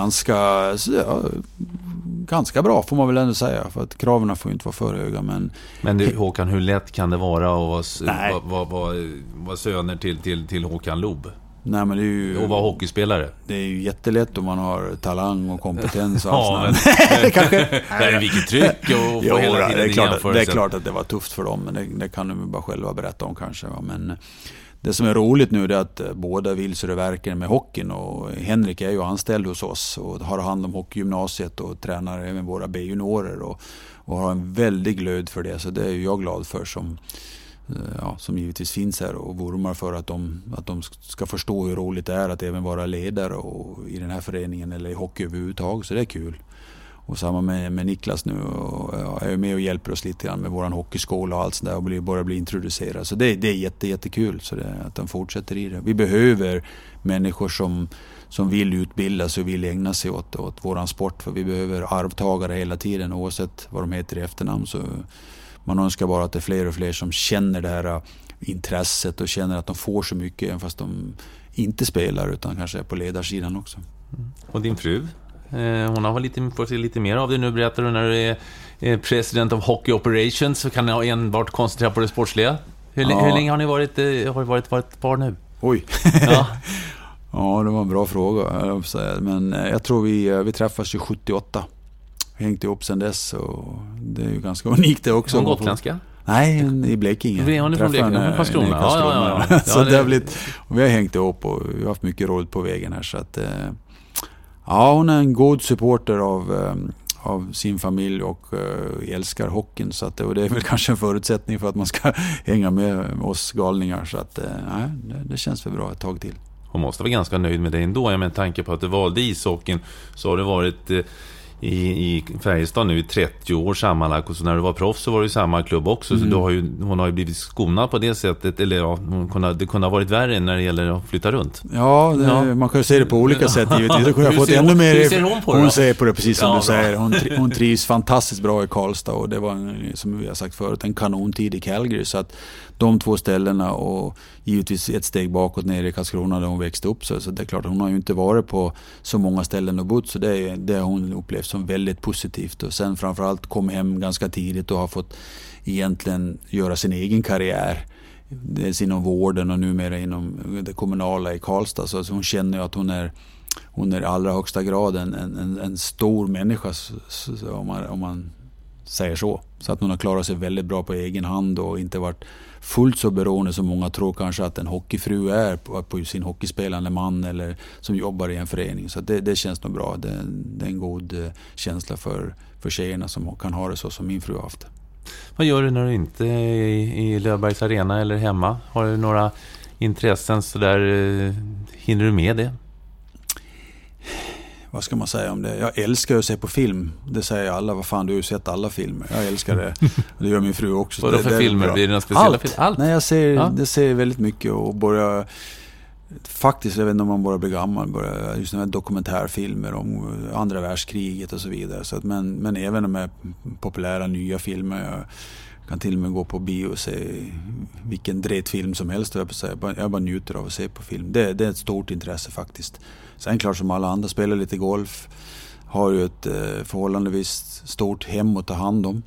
ganska bra får man väl ändå säga, för att kraven får ju inte vara för höga. Men du, Håkan, hur lätt kan det vara att vara söner till Håkan Loob? Nej, men det är ju, och vara hockeyspelare. Det är ju jättelätt om man har talang och kompetens. Ja, kanske. Det är vilket tryck och få hela tiden det är klart att det var tufft för dem, men det kan de bara själva berätta om kanske. Men det som är roligt nu är att båda vill så det verkar med hockeyn, och Henrik är ju anställd hos oss och har hand om hockeygymnasiet och tränar även våra B-juniorer och har en väldig glöd för det, så det är ju jag glad för som givetvis finns här och vurmar för att de ska förstå hur roligt det är att även vara ledare och i den här föreningen eller i hockey överhuvudtaget, så det är kul. Och samma med Niklas nu, och jag är med och hjälper oss lite grann med våran hockeyskola och allt sådär och börjar bli introducerad. Så det är jättekul så att de fortsätter i det. Vi behöver människor som vill utbilda sig och vill ägna sig åt våran sport, för vi behöver arvtagare hela tiden oavsett vad de heter i efternamn. Så man önskar bara att det är fler och fler som känner det här intresset och känner att de får så mycket även fast de inte spelar utan kanske är på ledarsidan också. Och din fru? Hon har fått se lite mer av det nu, berättar du, när du är president of Hockey Operations, så kan ni enbart koncentrera på det sportsliga. Hur länge har ni varit par nu? Oj. Ja. Ja, det var en bra fråga. Men jag tror vi träffas ju 78. Hängt ihop sedan dess, och det är ju ganska unikt det också. Från gotländska? Nej, i Blekinge. Vi har från Blekinge, Karlskrona. Ja. Så det har blivit, vi har hängt ihop och vi har haft mycket roligt på vägen här, så att hon är en god supporter av sin familj och älskar hockeyn, så att det är väl kanske en förutsättning för att man ska hänga med oss galningar, så att det känns väl bra ett tag till. Hon måste vara ganska nöjd med dig ändå, med tanke på att du valde ishockeyn, så har det varit i Färjestad nu i 30 år sammanlagt, och så när du var proffs så var du i samma klubb också, så hon har ju blivit skonad på det sättet, eller det kunde ha varit värre när det gäller att flytta runt. Ja, man kan ju se det på olika sätt givetvis. Så kunde jag fått ännu mer. Hur ser hon på det? Hon säger på det precis som du säger. Hon trivs fantastiskt bra i Karlstad, och det var som vi har sagt förut en kanontid i Calgary, så att de två ställena, och givetvis ett steg bakåt ner i Karlskrona där hon växte upp. Så det är klart, hon har ju inte varit på så många ställen och bott, så det har hon upplevt som väldigt positivt. Och sen framförallt kom hem ganska tidigt och har fått egentligen göra sin egen karriär. Dels inom vården och numera inom det kommunala i Karlstad. Så hon känner ju att hon är i allra högsta grad en stor människa, om man säger så. Så att hon har klarat sig väldigt bra på egen hand och inte varit fullt så beroende som många tror kanske att en hockeyfru är på sin hockeyspelande man eller som jobbar i en förening. Så det känns nog bra. Det är en god känsla för tjejerna som kan ha det så som min fru har haft. Vad gör du när du inte är i Löfbergs Arena eller hemma? Har du några intressen så där, hinner du med det? Vad ska man säga om det? Jag älskar att se på film. Det säger alla. Vad fan, du har ju sett alla filmer. Jag älskar det. Det gör min fru också. Vad är det för filmer? Blir det några speciella filmer? Allt. Nej, jag ser väldigt mycket och börjar... Faktiskt, jag vet inte om man bara blir gammal, just de här dokumentärfilmer om andra världskriget och så vidare. Så att, men även de här populära nya filmer. Jag kan till och med gå på bio och se vilken dretfilm som helst. Jag bara njuter av att se på film. Det är ett stort intresse faktiskt. Sen klart som alla andra, spelar lite golf. Har ju ett förhållandevis stort hem att ta hand om.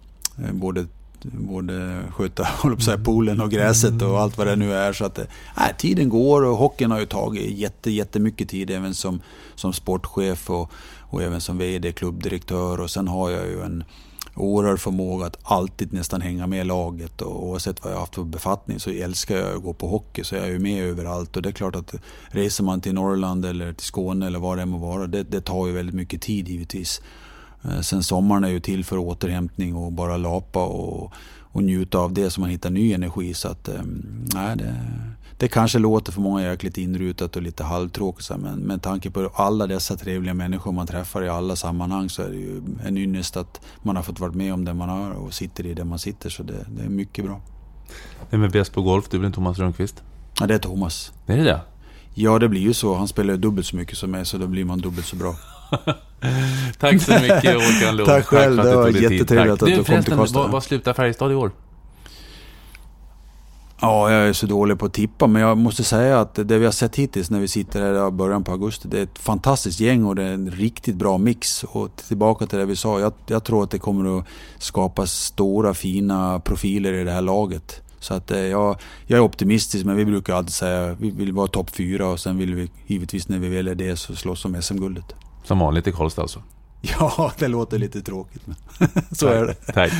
Både sköta poolen och gräset och allt vad det nu är. Så att tiden går och hockeyn har ju tagit jättemycket tid även som sportchef och även som vd, klubbdirektör. Och sen har jag ju en oerhörd förmåga att alltid nästan hänga med laget, och oavsett vad jag har haft för befattning så älskar jag att gå på hockey, så jag är ju med överallt. Och det är klart att reser man till Norrland eller till Skåne eller vad det må vara, det tar ju väldigt mycket tid givetvis. Sen sommaren är ju till för återhämtning och bara lapa och njuta av det som man hittar ny energi. Så att det kanske låter för många jäkligt inrutat och lite halvtråkigt, men med tanke på alla dessa trevliga människor man träffar i alla sammanhang så är det ju en ynnest att man har fått vara med om det man har och sitter i det man sitter, så det är mycket bra. Vem är bäst på golf? Du blir Thomas Rönnqvist? Ja, det är Thomas. Är det det? Ja, det blir ju så. Han spelar dubbelt så mycket som mig, så då blir man dubbelt så bra. Tack så mycket, Håkan Lund. Tack själv, det var jättetrevligt att du kom till Karlstad. Vad slutar Färjestad i år? Ja, jag är så dålig på att tippa, men jag måste säga att det vi har sett hittills när vi sitter här i början på augusti, det är ett fantastiskt gäng och det är en riktigt bra mix. Och tillbaka till det vi sa, jag tror att det kommer att skapa stora fina profiler i det här laget. Så att jag är optimistisk, men vi brukar alltid säga vi vill vara topp 4 och sen vill vi givetvis när vi väljer det så slåss om SM-guldet. Som vanligt i Karlstad alltså? Ja, det låter lite tråkigt, men så är det. Tack.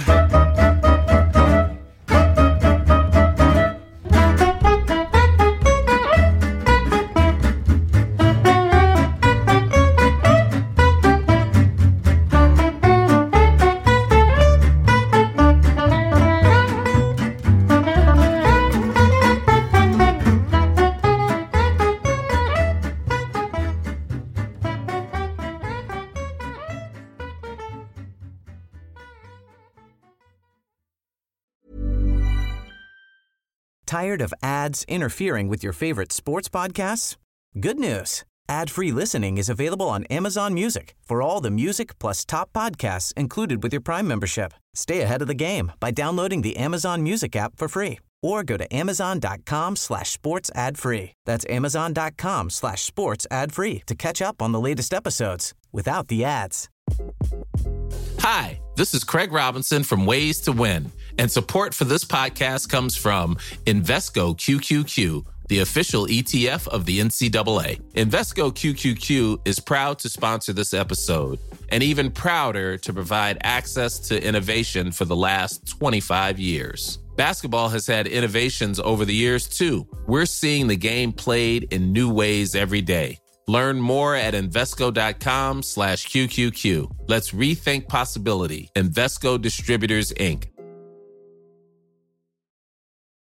Tired of ads interfering with your favorite sports podcasts? Good news. Ad-free listening is available on Amazon Music for all the music plus top podcasts included with your Prime membership. Stay ahead of the game by downloading the Amazon Music app for free or go to amazon.com/sports ad free. That's amazon.com/sports ad free to catch up on the latest episodes without the ads. Hi, this is Craig Robinson from Ways to Win, and support for this podcast comes from Invesco QQQ, the official ETF of the NCAA. Invesco QQQ is proud to sponsor this episode and even prouder to provide access to innovation for the last 25 years. Basketball has had innovations over the years, too. We're seeing the game played in new ways every day. Learn more at Invesco.com/QQQ. Let's rethink possibility. Invesco Distributors, Inc.